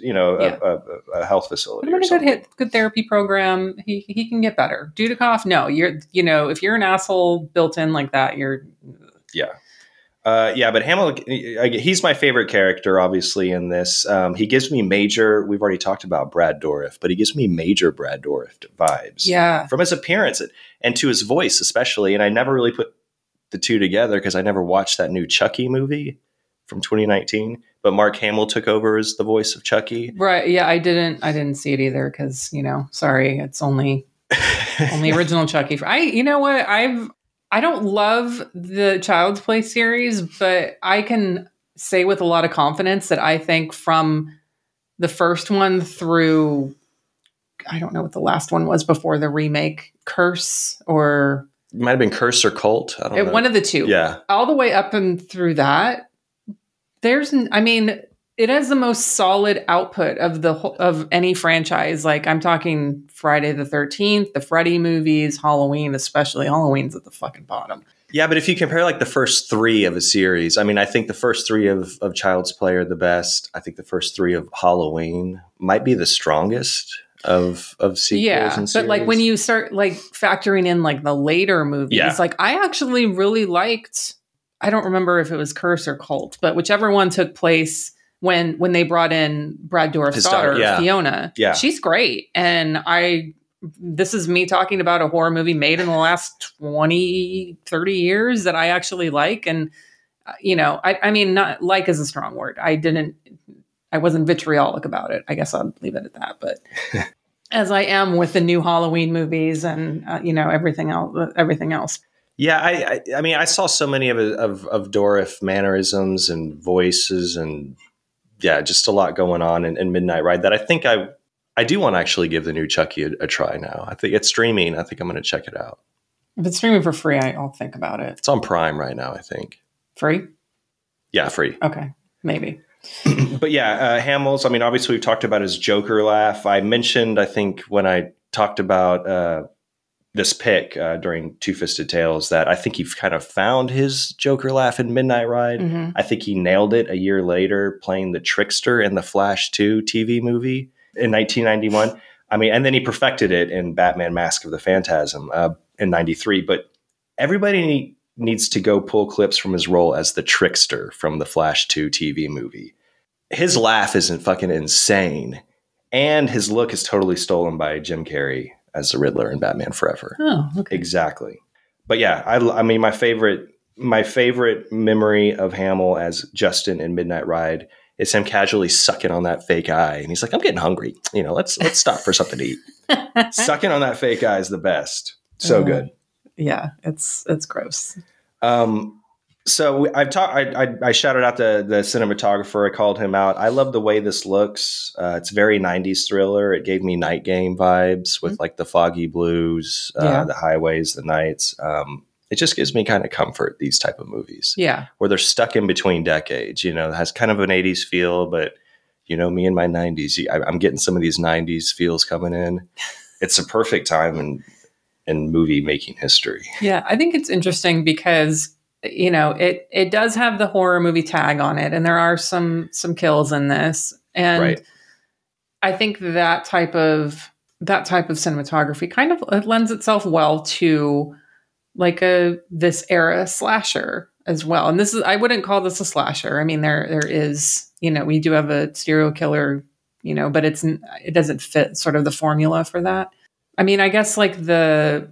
a health facility. Put him in a good therapy program. He can get better. Dudikoff, no, if you're an asshole built in like that, you're. Yeah. But Hamill, he's my favorite character, obviously, in this. He gives me we've already talked about Brad Dourif, but he gives me major Brad Dourif vibes. Yeah. From his appearance and to his voice, especially. And I never really put the two together because I never watched that new Chucky movie from 2019, but Mark Hamill took over as the voice of Chucky. Right. Yeah. I didn't see it either. Cause sorry, it's only original Chucky. I don't love the Child's Play series, but I can say with a lot of confidence that I think from the first one through I don't know what the last one was before the remake, Curse or... It might have been Curse or Cult. I don't know. One of the two. Yeah. All the way up and through that, it has the most solid output of any franchise. Like I'm talking Friday the 13th, the Freddy movies, Halloween, especially. Halloween's at the fucking bottom. Yeah, but if you compare like the first three of a series, I mean, I think the first three of Child's Play are the best. I think the first three of Halloween might be the strongest of sequels and series. But like when you start like factoring in like the later movies, like I actually really liked, I don't remember if it was Curse or Cult, but whichever one took place when they brought in Brad Dourif's daughter, Fiona. Yeah. She's great. And this is me talking about a horror movie made in the last 20, 30 years that I actually like. And, I mean, not like is a strong word. I wasn't vitriolic about it. I guess I'll leave it at that. But as I am with the new Halloween movies and, everything else. Yeah. I mean, I saw so many of Dourif mannerisms and voices and just a lot going on in Midnight Ride that I think I do want to actually give the new Chucky a try now. I think it's streaming. I think I'm going to check it out. If it's streaming for free, I'll think about it. It's on Prime right now, I think. Free? Yeah, free. Okay, maybe. But Hamill's, I mean, obviously we've talked about his Joker laugh. I mentioned, I think, when I talked about this pick during Two-Fisted Tales, that I think he kind of found his Joker laugh in Midnight Ride. Mm-hmm. I think he nailed it a year later playing the trickster in the Flash 2 TV movie in 1991. I mean, and then he perfected it in Batman Mask of the Phantasm in 93. But everybody needs to go pull clips from his role as the trickster from the Flash 2 TV movie. His laugh isn't fucking insane. And his look is totally stolen by Jim Carrey as the Riddler in Batman Forever. Oh, okay. Exactly. But yeah, I mean, my favorite memory of Hamill as Justin in Midnight Ride is him casually sucking on that fake eye. And he's like, I'm getting hungry. Let's stop for something to eat. Sucking on that fake eye is the best. So good. Yeah, it's gross. So I shouted out the cinematographer. I called him out. I love the way this looks. It's very 90s thriller. It gave me Night Game vibes with like the foggy blues, the highways, the nights. It just gives me kind of comfort, these type of movies. Yeah. Where they're stuck in between decades, it has kind of an 80s feel, but me in my 90s, I'm getting some of these 90s feels coming in. It's a perfect time in movie making history. Yeah. I think it's interesting because, it does have the horror movie tag on it, and there are some kills in this. And right. I think that type of cinematography kind of it lends itself well to like this era slasher as well. And I wouldn't call this a slasher. I mean, there is, we do have a serial killer, but it doesn't fit sort of the formula for that. I mean, I guess like the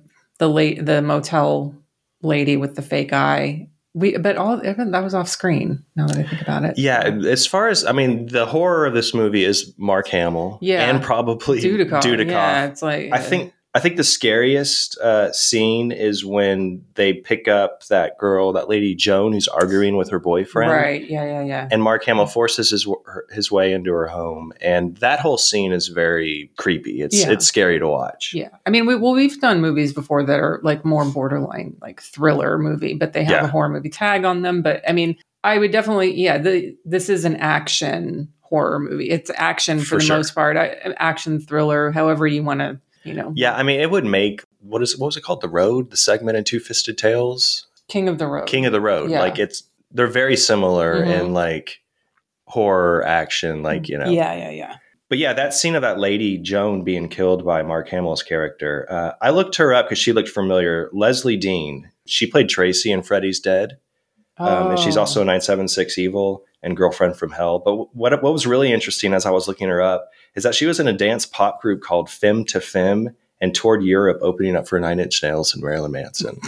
motel lady with the fake eye, that was off screen now that I think about it. Yeah. As far as, I mean, the horror of this movie is Mark Hamill and probably Dudikoff. Yeah. It's like, I think the scariest scene is when they pick up that girl, that lady Joan, who's arguing with her boyfriend. Right. Yeah. And Mark Hamill forces his way into her home, and that whole scene is very creepy. It's scary to watch. Yeah. I mean, we've done movies before that are like more borderline like thriller movie, but they have a horror movie tag on them. But I mean, I would definitely this is an action horror movie. It's action for the most part, action thriller, however you want to. Yeah, I mean, it would make what was it called? The Road, the segment in Two-Fisted Tales, King of the Road. Yeah. Like they're very similar in like horror action, like Yeah. But yeah, that scene of that lady Joan being killed by Mark Hamill's character, I looked her up because she looked familiar. Leslie Dean, she played Tracy in Freddy's Dead, and she's also 976 Evil and Girlfriend from Hell. But what was really interesting as I was looking her up is that she was in a dance pop group called Femme to Femme and toured Europe opening up for Nine Inch Nails and Marilyn Manson.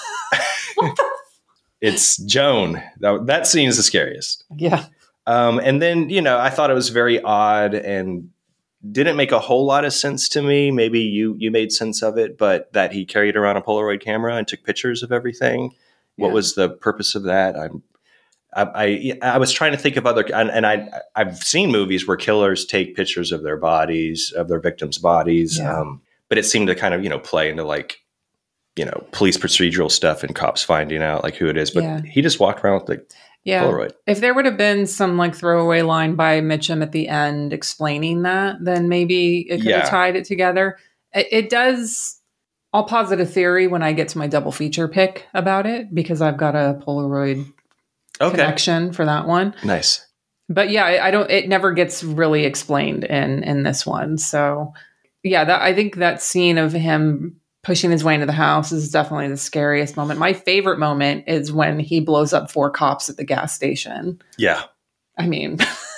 It's Joan. That scene is the scariest. Yeah. And then, I thought it was very odd and didn't make a whole lot of sense to me. Maybe you made sense of it, but that he carried around a Polaroid camera and took pictures of everything. Yeah. What was the purpose of that? I was trying to think of other, and I've seen movies where killers take pictures of their bodies, of their victims' bodies, but it seemed to kind of play into like police procedural stuff and cops finding out like who it is. But he just walked around with the Polaroid. If there would have been some like throwaway line by Mitchum at the end explaining that, then maybe it could have tied it together. It does. I'll posit a theory when I get to my double feature pick about it because I've got a Polaroid connection for that one. Nice. But it never gets really explained in this one. So I think that scene of him pushing his way into the house is definitely the scariest moment. My favorite moment is when he blows up 4 cops at the gas station. Yeah. I mean.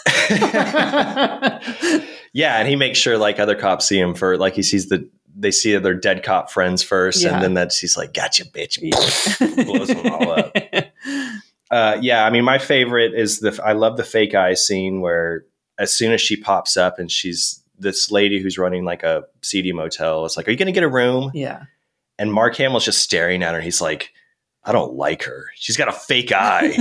Yeah. And he makes sure like other cops see him for like they see their dead cop friends first. And then he's like, gotcha, bitch. Blows them all up. I mean, my favorite is I love the fake eye scene where as soon as she pops up and she's this lady who's running like a seedy motel, it's like, are you going to get a room? Yeah. And Mark Hamill's just staring at her. He's like, I don't like her. She's got a fake eye.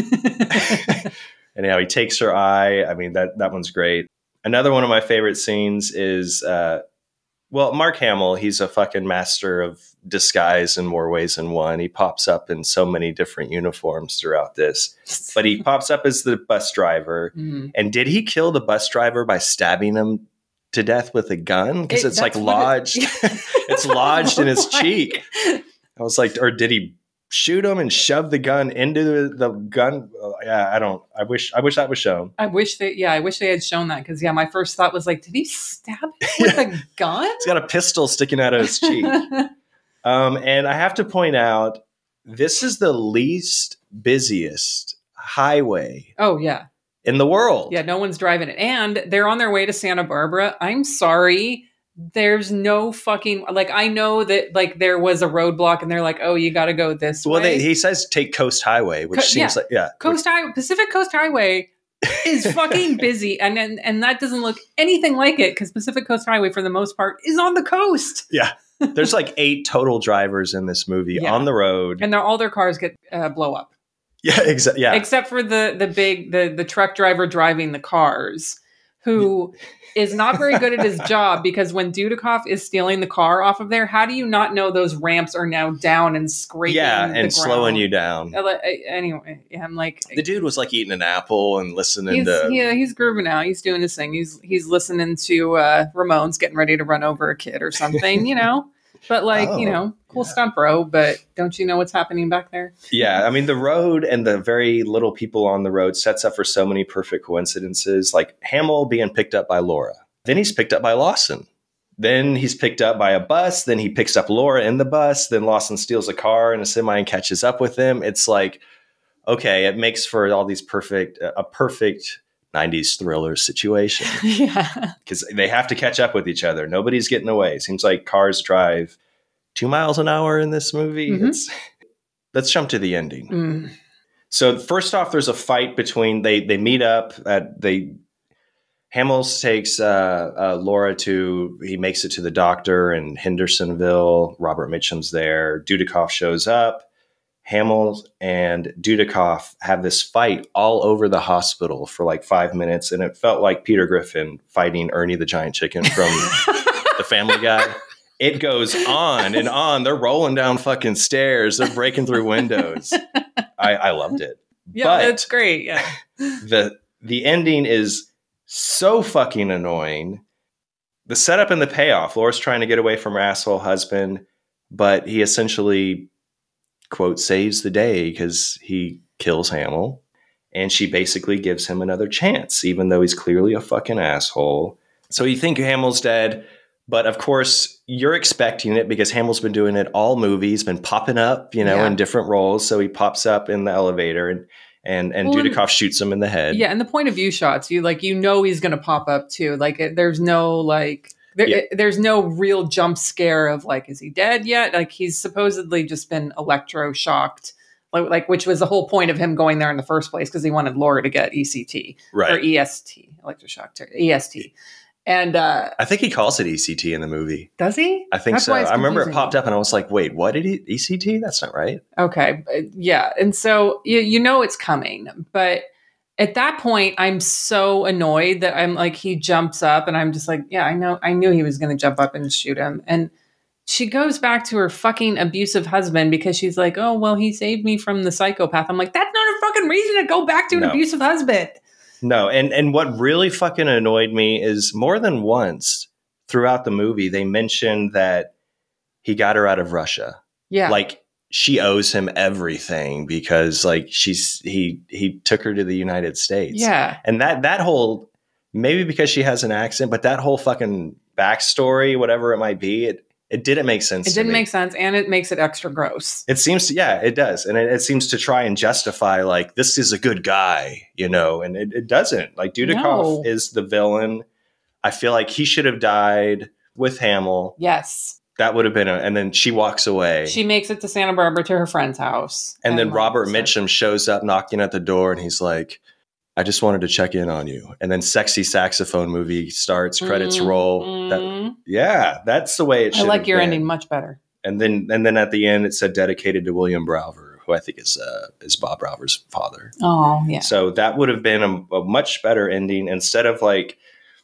And he takes her eye. I mean, that one's great. Another one of my favorite scenes is, Mark Hamill, he's a fucking master of disguise in more ways than one. He pops up in so many different uniforms throughout this, but he pops up as the bus driver. Mm-hmm. And did he kill the bus driver by stabbing him to death with a gun? Because it's like lodged. It's lodged in his cheek. I was like, or did he shoot him and shove the gun into the gun? I wish that was shown. I wish they had shown that because my first thought was like, did he stab him with a gun? He's got a pistol sticking out of his cheek. And I have to point out, this is the least busiest highway. Oh yeah. In the world. Yeah, no one's driving it. And they're on their way to Santa Barbara. I'm sorry. There's no fucking, like, I know that, like, there was a roadblock and they're like, oh, you got to go this way. Well, he says take Coast Highway, which seems like, Pacific Coast Highway is fucking busy. And that doesn't look anything like it because Pacific Coast Highway, for the most part, is on the coast. Yeah. There's like 8 total drivers in this movie on the road. And all their cars get blow up. Yeah, exactly. Yeah. Except for the truck driver driving the cars, who is not very good at his job because when Dudikoff is stealing the car off of there, how do you not know those ramps are now down and scraping? Yeah, and slowing you down. Anyway, I'm like, the dude was like eating an apple and listening to. Yeah, he's grooving out. He's doing his thing. He's listening to Ramones getting ready to run over a kid or something, But cool stunt, bro. But don't you know what's happening back there? Yeah, I mean, the road and the very little people on the road sets up for so many perfect coincidences. Like Hamill being picked up by Laura, then he's picked up by Lawson, then he's picked up by a bus, then he picks up Laura in the bus, then Lawson steals a car and a semi and catches up with him. It's like, okay, it makes for all these a perfect 90s thriller situation. Yeah. Because they have to catch up with each other. Nobody's getting away. It seems like cars drive 2 miles an hour in this movie. Mm-hmm. Let's jump to the ending. Mm. So first off, there's a fight between, they meet up Hamills takes Laura he makes it to the doctor in Hendersonville. Robert Mitchum's there. Dudikoff shows up. Hamill and Dudikoff have this fight all over the hospital for like 5 minutes, and it felt like Peter Griffin fighting Ernie the Giant Chicken from The Family Guy. It goes on and on. They're rolling down fucking stairs. They're breaking through windows. I loved it. Yeah, but that's great. Yeah. The ending is so fucking annoying. The setup and the payoff. Laura's trying to get away from her asshole husband, but he essentially, quote, saves the day because he kills Hamill, and she basically gives him another chance, even though he's clearly a fucking asshole. So you think Hamill's dead, but of course you're expecting it because Hamill's been doing it all movies, been popping up, in different roles. So he pops up in the elevator and Dudikoff shoots him in the head. Yeah, and the point of view shots, he's going to pop up too. Like there's no there's no real jump scare of like, is he dead yet? Like he's supposedly just been electroshocked, like which was the whole point of him going there in the first place because he wanted Laura to get ECT or EST, electroshock EST. And I think he calls it ECT in the movie. Does he? I think so. I remember it popped up and I was like, wait, what did he ECT? That's not right. Okay. Yeah. And so you know it's coming. But at that point, I'm so annoyed that I'm like, he jumps up and I'm just like, yeah, I knew he was going to jump up and shoot him. And she goes back to her fucking abusive husband because she's like, oh, well, he saved me from the psychopath. I'm like, that's not a fucking reason to go back to an abusive husband. No, and what really fucking annoyed me is more than once throughout the movie, they mentioned that he got her out of Russia. Yeah. Like she owes him everything because like he took her to the United States. Yeah. And that whole, maybe because she has an accent, but that whole fucking backstory, whatever it might be, it didn't make sense. It didn't make sense, and it makes it extra gross. It seems to, yeah, it does. And it seems to try and justify, like, this is a good guy, you know, and it doesn't. Like, Dudikoff is the villain. I feel like he should have died with Hamill. Yes. That would have been and then she walks away. She makes it to Santa Barbara to her friend's house. And then Robert Mitchum shows up knocking at the door, and he's like, I just wanted to check in on you. And then sexy saxophone movie starts, credits roll. That's the way it should. I like your ending much better. And then at the end it said dedicated to William Browder, who I think is Bob Browder's father. Oh yeah. So that would have been a much better ending instead of like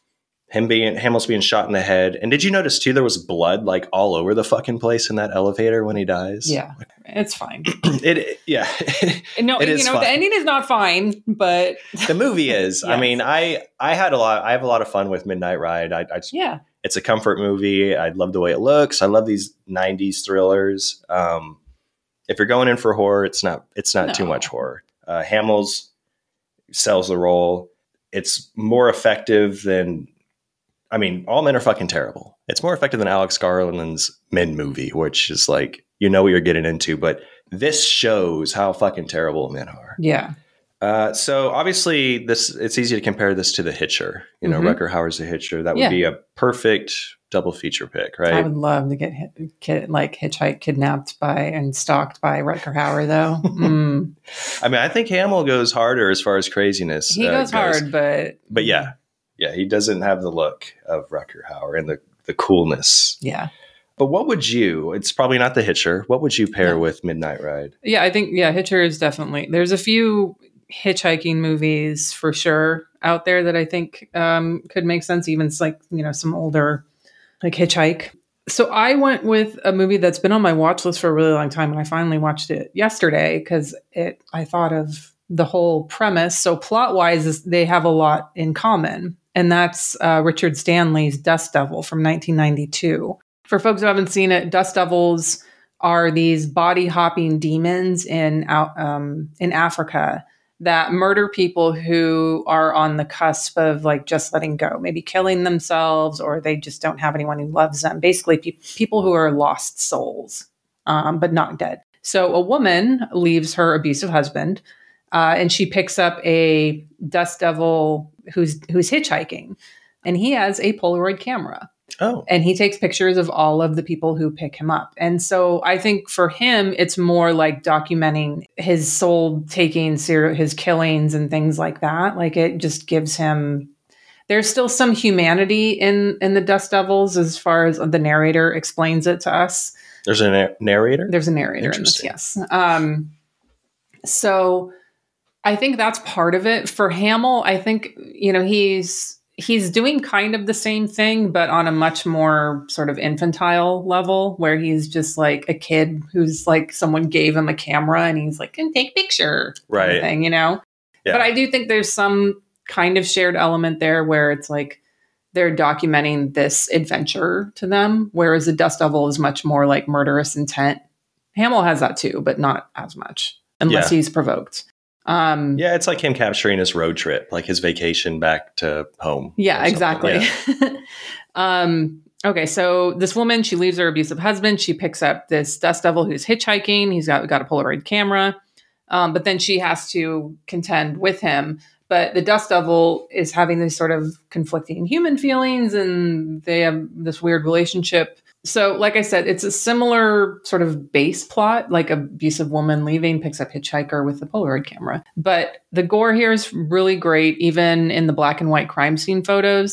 Hamill's being shot in the head. And did you notice too, there was blood like all over the fucking place in that elevator when he dies? Yeah, it's fine. No, it is fine. The ending is not fine, but the movie is. Yes. I mean, I have a lot of fun with Midnight Ride. It's a comfort movie. I love the way it looks. I love these 90s thrillers. If you're going in for horror, it's not too much horror. Hamill's sells the role. It's more effective than, I mean, All Men Are Fucking Terrible. It's more effective than Alex Garland's Men movie, which is like, you know what you're getting into, but this shows how fucking terrible men are. Yeah. So obviously it's easy to compare this to The Hitcher. You know, Rutger Hauer's The Hitcher. That would be a perfect double feature pick, right? I would love to get hitchhiked, kidnapped by and stalked by Rutger Hauer, though. I mean, I think Hamill goes harder as far as craziness. He goes hard, but yeah, he doesn't have the look of Rutger Hauer and the coolness. Yeah. But what would you, it's probably not The Hitcher, what would you pair with Midnight Ride? Yeah, I think, Hitcher is definitely, there's a few hitchhiking movies for sure out there that I think could make sense, even like, some older, like Hitchhike. So I went with a movie that's been on my watch list for a really long time, and I finally watched it yesterday because I thought of the whole premise. So plot-wise, they have a lot in common, and that's Richard Stanley's Dust Devil from 1992. For folks who haven't seen it, Dust Devils are these body-hopping demons in Africa that murder people who are on the cusp of like just letting go, maybe killing themselves, or they just don't have anyone who loves them. Basically, people who are lost souls, but not dead. So a woman leaves her abusive husband, and she picks up a dust devil who's hitchhiking, and he has a Polaroid camera. Oh. And he takes pictures of all of the people who pick him up. And so I think for him, it's more like documenting his soul taking, his killings and things like that. Like it just gives him, there's still some humanity in the Dust Devils as far as the narrator explains it to us. There's a narrator? There's a narrator in this, yes. So I think that's part of it. For Hamill, I think, he's doing kind of the same thing, but on a much more sort of infantile level, where he's just like a kid who's like someone gave him a camera and he's like, can take picture, right? Kind of thing, Yeah. But I do think there's some kind of shared element there where it's like they're documenting this adventure to them, whereas the Dust Devil is much more like murderous intent. Hamill has that too, but not as much unless he's provoked. It's like him capturing his road trip, like his vacation back to home. Yeah, exactly. Yeah. Okay, so this woman, she leaves her abusive husband. She picks up this Dust Devil who's hitchhiking. He's got a Polaroid camera. But then she has to contend with him. But the Dust Devil is having these sort of conflicting human feelings, and they have this weird relationship. So, like I said, it's a similar sort of base plot, like abusive woman leaving, picks up hitchhiker with the Polaroid camera. But the gore here is really great, even in the black and white crime scene photos.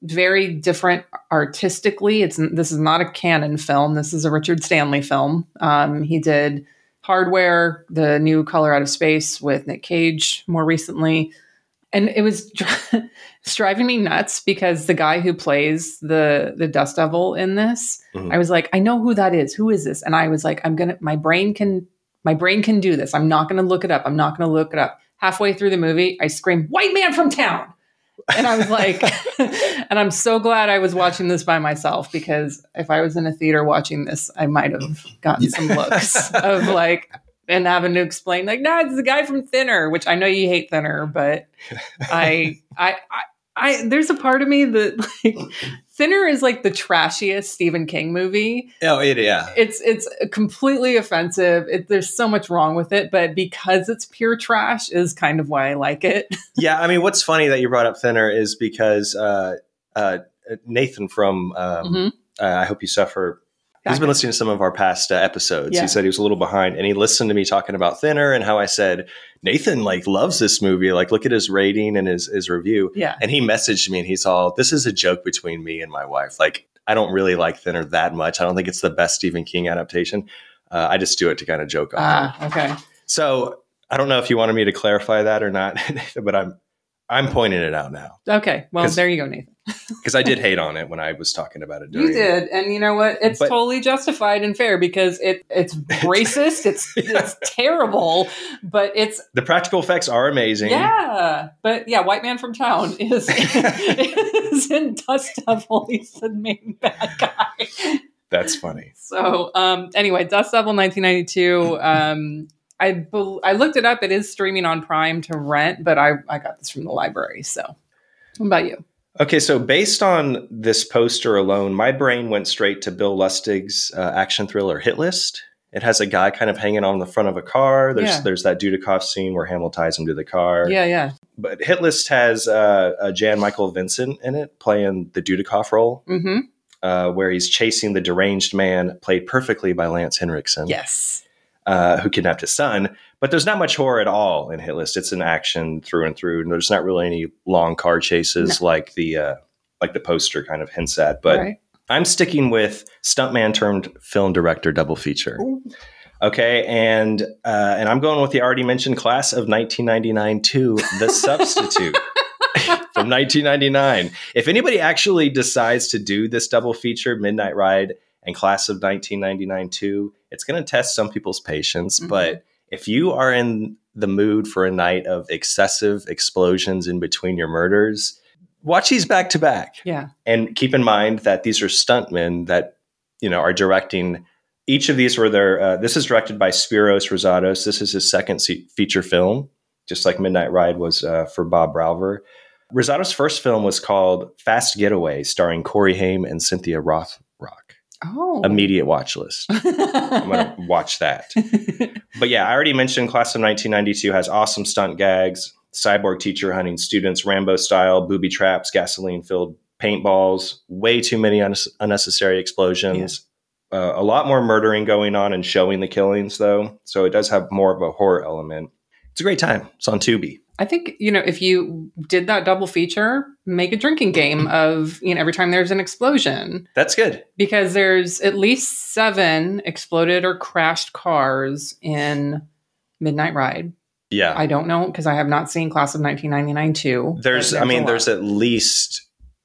very different artistically. This is not a Cannon film. This is a Richard Stanley film. He did Hardware, the new Color Out of Space with Nick Cage more recently. And it was driving me nuts because the guy who plays the Dust Devil in this, I was like, I know who that is. Who is this? And I was like, my brain can do this. I'm not going to look it up. Halfway through the movie, I screamed, "White Man from Town." And I was like, and I'm so glad I was watching this by myself, because if I was in a theater watching this, I might have gotten some looks of like, and having to explain like, no, it's the guy from Thinner, which I know you hate Thinner, but I there's a part of me that like Thinner is like the trashiest Stephen King movie. Oh, yeah. It's completely offensive. There's so much wrong with it, but because it's pure trash is kind of why I like it. Yeah, I mean, what's funny that you brought up Thinner is because Nathan from I Hope You Suffer, he's been listening to some of our past episodes. Yeah. He said he was a little behind, and he listened to me talking about Thinner and how I said, Nathan like loves this movie. Like, look at his rating and his review. Yeah. And he messaged me and he's all, this is a joke between me and my wife. Like, I don't really like Thinner that much. I don't think it's the best Stephen King adaptation. I just do it to kind of joke on it. Okay. So I don't know if you wanted me to clarify that or not, but I'm pointing it out now. Okay. Well, there you go, Nathan. Because I did hate on it when I was talking about it. You did. And you know what? It's totally justified and fair because it's racist. It's terrible, but the practical effects are amazing. Yeah. But yeah, White Man from Town is in Dust Devil. He's the main bad guy. That's funny. So anyway, Dust Devil 1992. I looked it up. It is streaming on Prime to rent, but I got this from the library. So what about you? Okay, so based on this poster alone, my brain went straight to Bill Lustig's action thriller Hit List. It has a guy kind of hanging on the front of a car. There's that Dudikoff scene where Hamill ties him to the car. Yeah. But Hit List has Jan Michael Vincent in it playing the Dudikoff role, where he's chasing the deranged man played perfectly by Lance Henriksen. Yes. Who kidnapped his son. But there's not much horror at all in Hit List. It's an action through and through. And there's not really any long car chases like the poster kind of hints at. But I'm sticking with stuntman turned film director double feature. Ooh. Okay, and I'm going with the already mentioned class of 1999 2, The Substitute. From 1999. If anybody actually decides to do this double feature, Midnight Ride and Class of 1999 2, it's going to test some people's patience. But if you are in the mood for a night of excessive explosions in between your murders, watch these back to back. Yeah. And keep in mind that these are stuntmen that, are directing. Each of these were this is directed by Spiros Rosados. This is his second feature film, just like Midnight Ride was for Bob Browver. Rosados' first film was called Fast Getaway, starring Corey Haim and Cynthia Rothrock. Oh. Immediate watch list. I'm going to watch that. But yeah, I already mentioned Class of 1992 has awesome stunt gags, cyborg teacher hunting students, Rambo style, booby traps, gasoline-filled paintballs, way too many unnecessary explosions. Yeah. A lot more murdering going on and showing the killings, though. So it does have more of a horror element. It's a great time. It's on Tubi. I think, if you did that double feature, make a drinking game of, every time there's an explosion. That's good. Because there's at least 7 exploded or crashed cars in Midnight Ride. Yeah. I don't know because I have not seen Class of 1999 2. There's at least,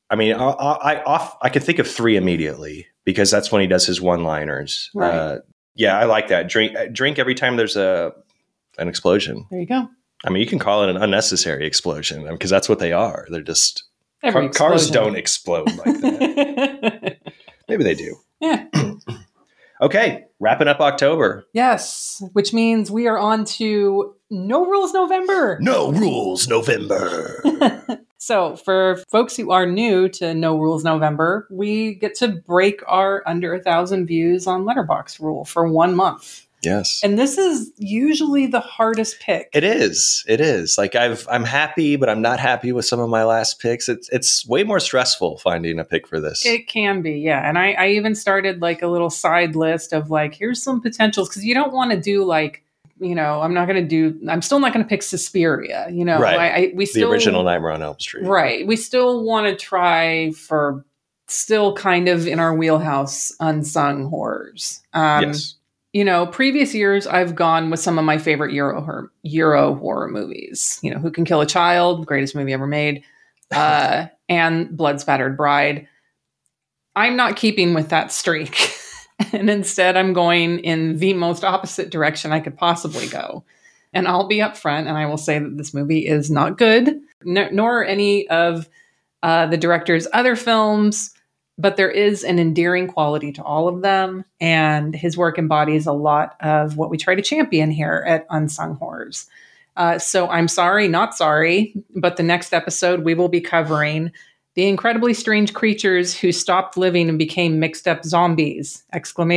I could think of 3 immediately because that's when he does his one-liners. Right. I like that. Drink every time there's an explosion. There you go. You can call it an unnecessary explosion because that's what they are. They're just cars don't explode like that. Maybe they do. Yeah. Okay, wrapping up October. Yes, which means we are on to No Rules November. No Rules November. So for folks who are new to No Rules November, we get to break our under 1,000 views on Letterboxd rule for 1 month. Yes. And this is usually the hardest pick. It is. Like I'm happy, but I'm not happy with some of my last picks. It's way more stressful finding a pick for this. It can be, yeah. And I even started like a little side list of like, here's some potentials. Because you don't want to do like I'm still not going to pick Suspiria, Right. We still, the original Nightmare on Elm Street. Right. We still want to try for still kind of in our wheelhouse unsung horrors. Yes. Previous years I've gone with some of my favorite Euro horror movies. Who Can Kill a Child, greatest movie ever made, and Blood Spattered Bride. I'm not keeping with that streak. And instead, I'm going in the most opposite direction I could possibly go. And I'll be upfront, and I will say that this movie is not good, nor any of the director's other films, but there is an endearing quality to all of them. And his work embodies a lot of what we try to champion here at Unsung Horrors. So I'm sorry, not sorry, but the next episode we will be covering the incredibly strange creatures who stopped living and became mixed up zombies! ! From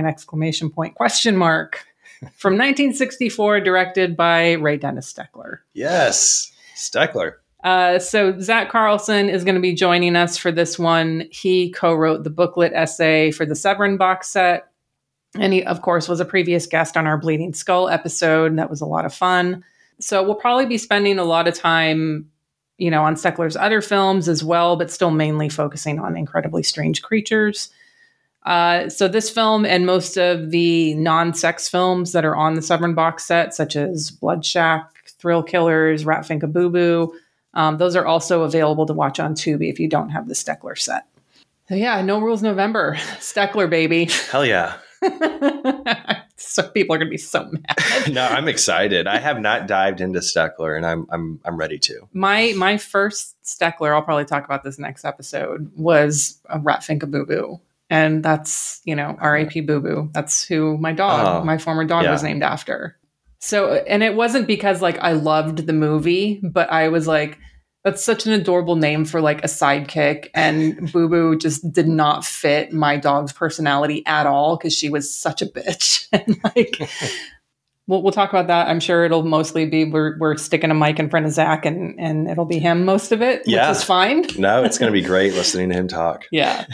1964, directed by Ray Dennis Steckler. Yes, Steckler. So Zach Carlson is going to be joining us for this one. He co-wrote the booklet essay for the Severin box set. And he, of course, was a previous guest on our Bleeding Skull episode. That was a lot of fun. So we'll probably be spending a lot of time on Steckler's other films as well, but still mainly focusing on incredibly strange creatures. So this film and most of the non-sex films that are on the Severin box set, such as Blood Shack, Thrill Killers, Ratfinka Boo Boo, those are also available to watch on Tubi if you don't have the Steckler set. So yeah, No Rules November. Steckler, baby. Hell yeah. So people are going to be so mad. No, I'm excited. I have not dived into Steckler, and I'm ready to. My first Steckler, I'll probably talk about this next episode, was a Ratfinka Boo Boo, and that's R.A.P. Boo Boo. That's who my former dog, was named after. So, and it wasn't because I loved the movie, but I was like, that's such an adorable name for a sidekick. And Boo Boo just did not fit my dog's personality at all because she was such a bitch. And we'll talk about that. I'm sure it'll mostly be we're sticking a mic in front of Zach and it'll be him most of it, which is fine. No, it's going to be great listening to him talk. Yeah.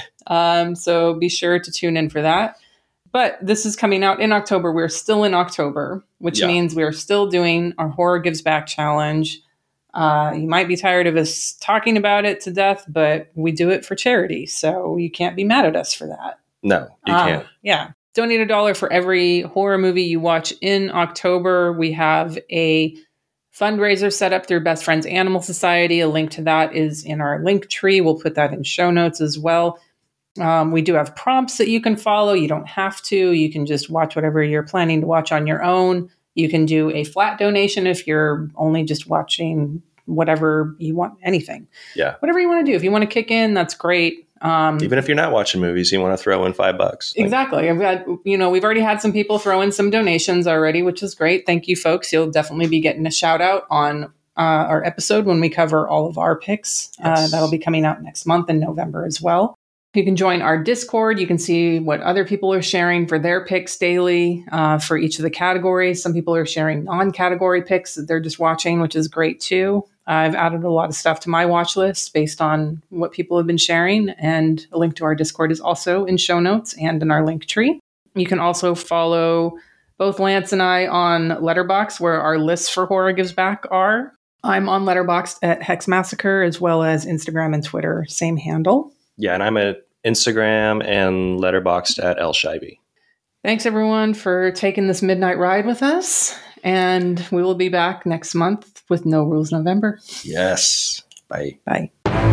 So be sure to tune in for that. But this is coming out in October. We're still in October, which means we're still doing our Horror Gives Back challenge. You might be tired of us talking about it to death, but we do it for charity. So you can't be mad at us for that. No, you can't. Yeah. Donate $1 for every horror movie you watch in October. We have a fundraiser set up through Best Friends Animal Society. A link to that is in our link tree. We'll put that in show notes as well. We do have prompts that you can follow. You don't have to. You can just watch whatever you're planning to watch on your own. You can do a flat donation if you're only just watching whatever you want, anything. Yeah. Whatever you want to do. If you want to kick in, that's great. Even if you're not watching movies, you want to throw in $5. Exactly. We've already had some people throw in some donations already, which is great. Thank you, folks. You'll definitely be getting a shout out on our episode when we cover all of our picks. Yes. That'll be coming out next month in November as well. You can join our Discord. You can see what other people are sharing for their picks daily for each of the categories. Some people are sharing non-category picks that they're just watching, which is great too. I've added a lot of stuff to my watch list based on what people have been sharing, and a link to our Discord is also in show notes and in our link tree. You can also follow both Lance and I on Letterboxd, where our lists for Horror Gives Back are. I'm on Letterboxd at Hex Massacre, as well as Instagram and Twitter, same handle. Yeah, and I'm at Instagram and Letterboxd at El Shivey. Thanks, everyone, for taking this midnight ride with us. And we will be back next month with No Rules November. Yes. Bye. Bye.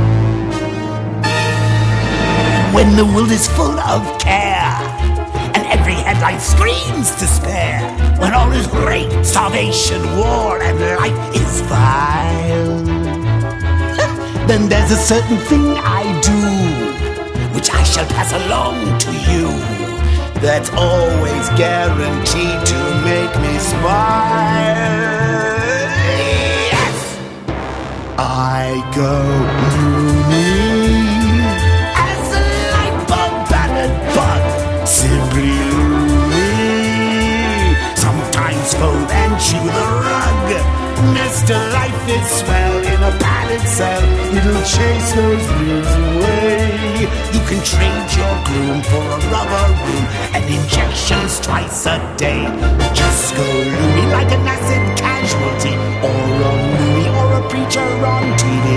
When the world is full of care and every headline screams despair, when all is rape, starvation, war, and life is vile, then there's a certain thing I do, which I shall pass along to you, that's always guaranteed to make me smile. Yes! I go loony as a light bulb battered bug, simply loony. Sometimes fold and chew the rug. Mr. Life is swell in a pan itself, it'll chase those blues away. You can trade your gloom for a rubber room and injections twice a day. Just go loony like an acid casualty, or a movie or a preacher on TV.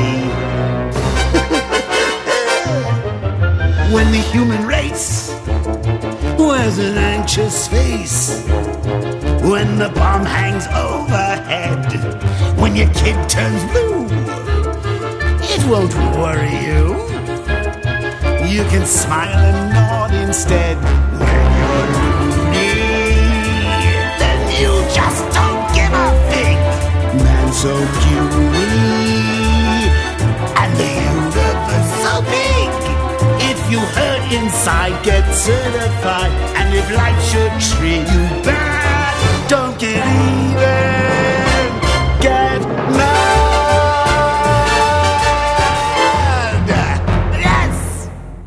When the human race wears an anxious face, when the bomb hangs overhead, when your kid turns blue, it won't worry you. You can smile and nod instead. When you're loony, then you just don't give a fig. Man so puny, and the universe so big. If you hurt inside, get certified. And if life should treat you bad, don't get even, get mad. Yes!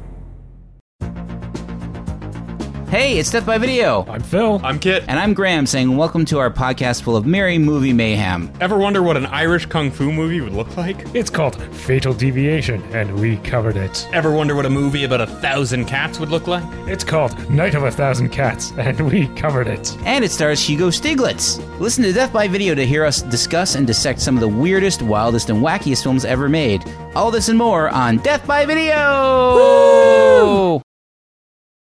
Hey, it's Death by Video. I'm Phil. I'm Kit. And I'm Graham, saying welcome to our podcast full of merry movie mayhem. Ever wonder what an Irish kung fu movie would look like? It's called Fatal Deviation, and we covered it. Ever wonder what a movie about 1,000 cats would look like? It's called Night of 1,000 Cats, and we covered it. And it stars Hugo Stiglitz. Listen to Death by Video to hear us discuss and dissect some of the weirdest, wildest, and wackiest films ever made. All this and more on Death by Video! Woo!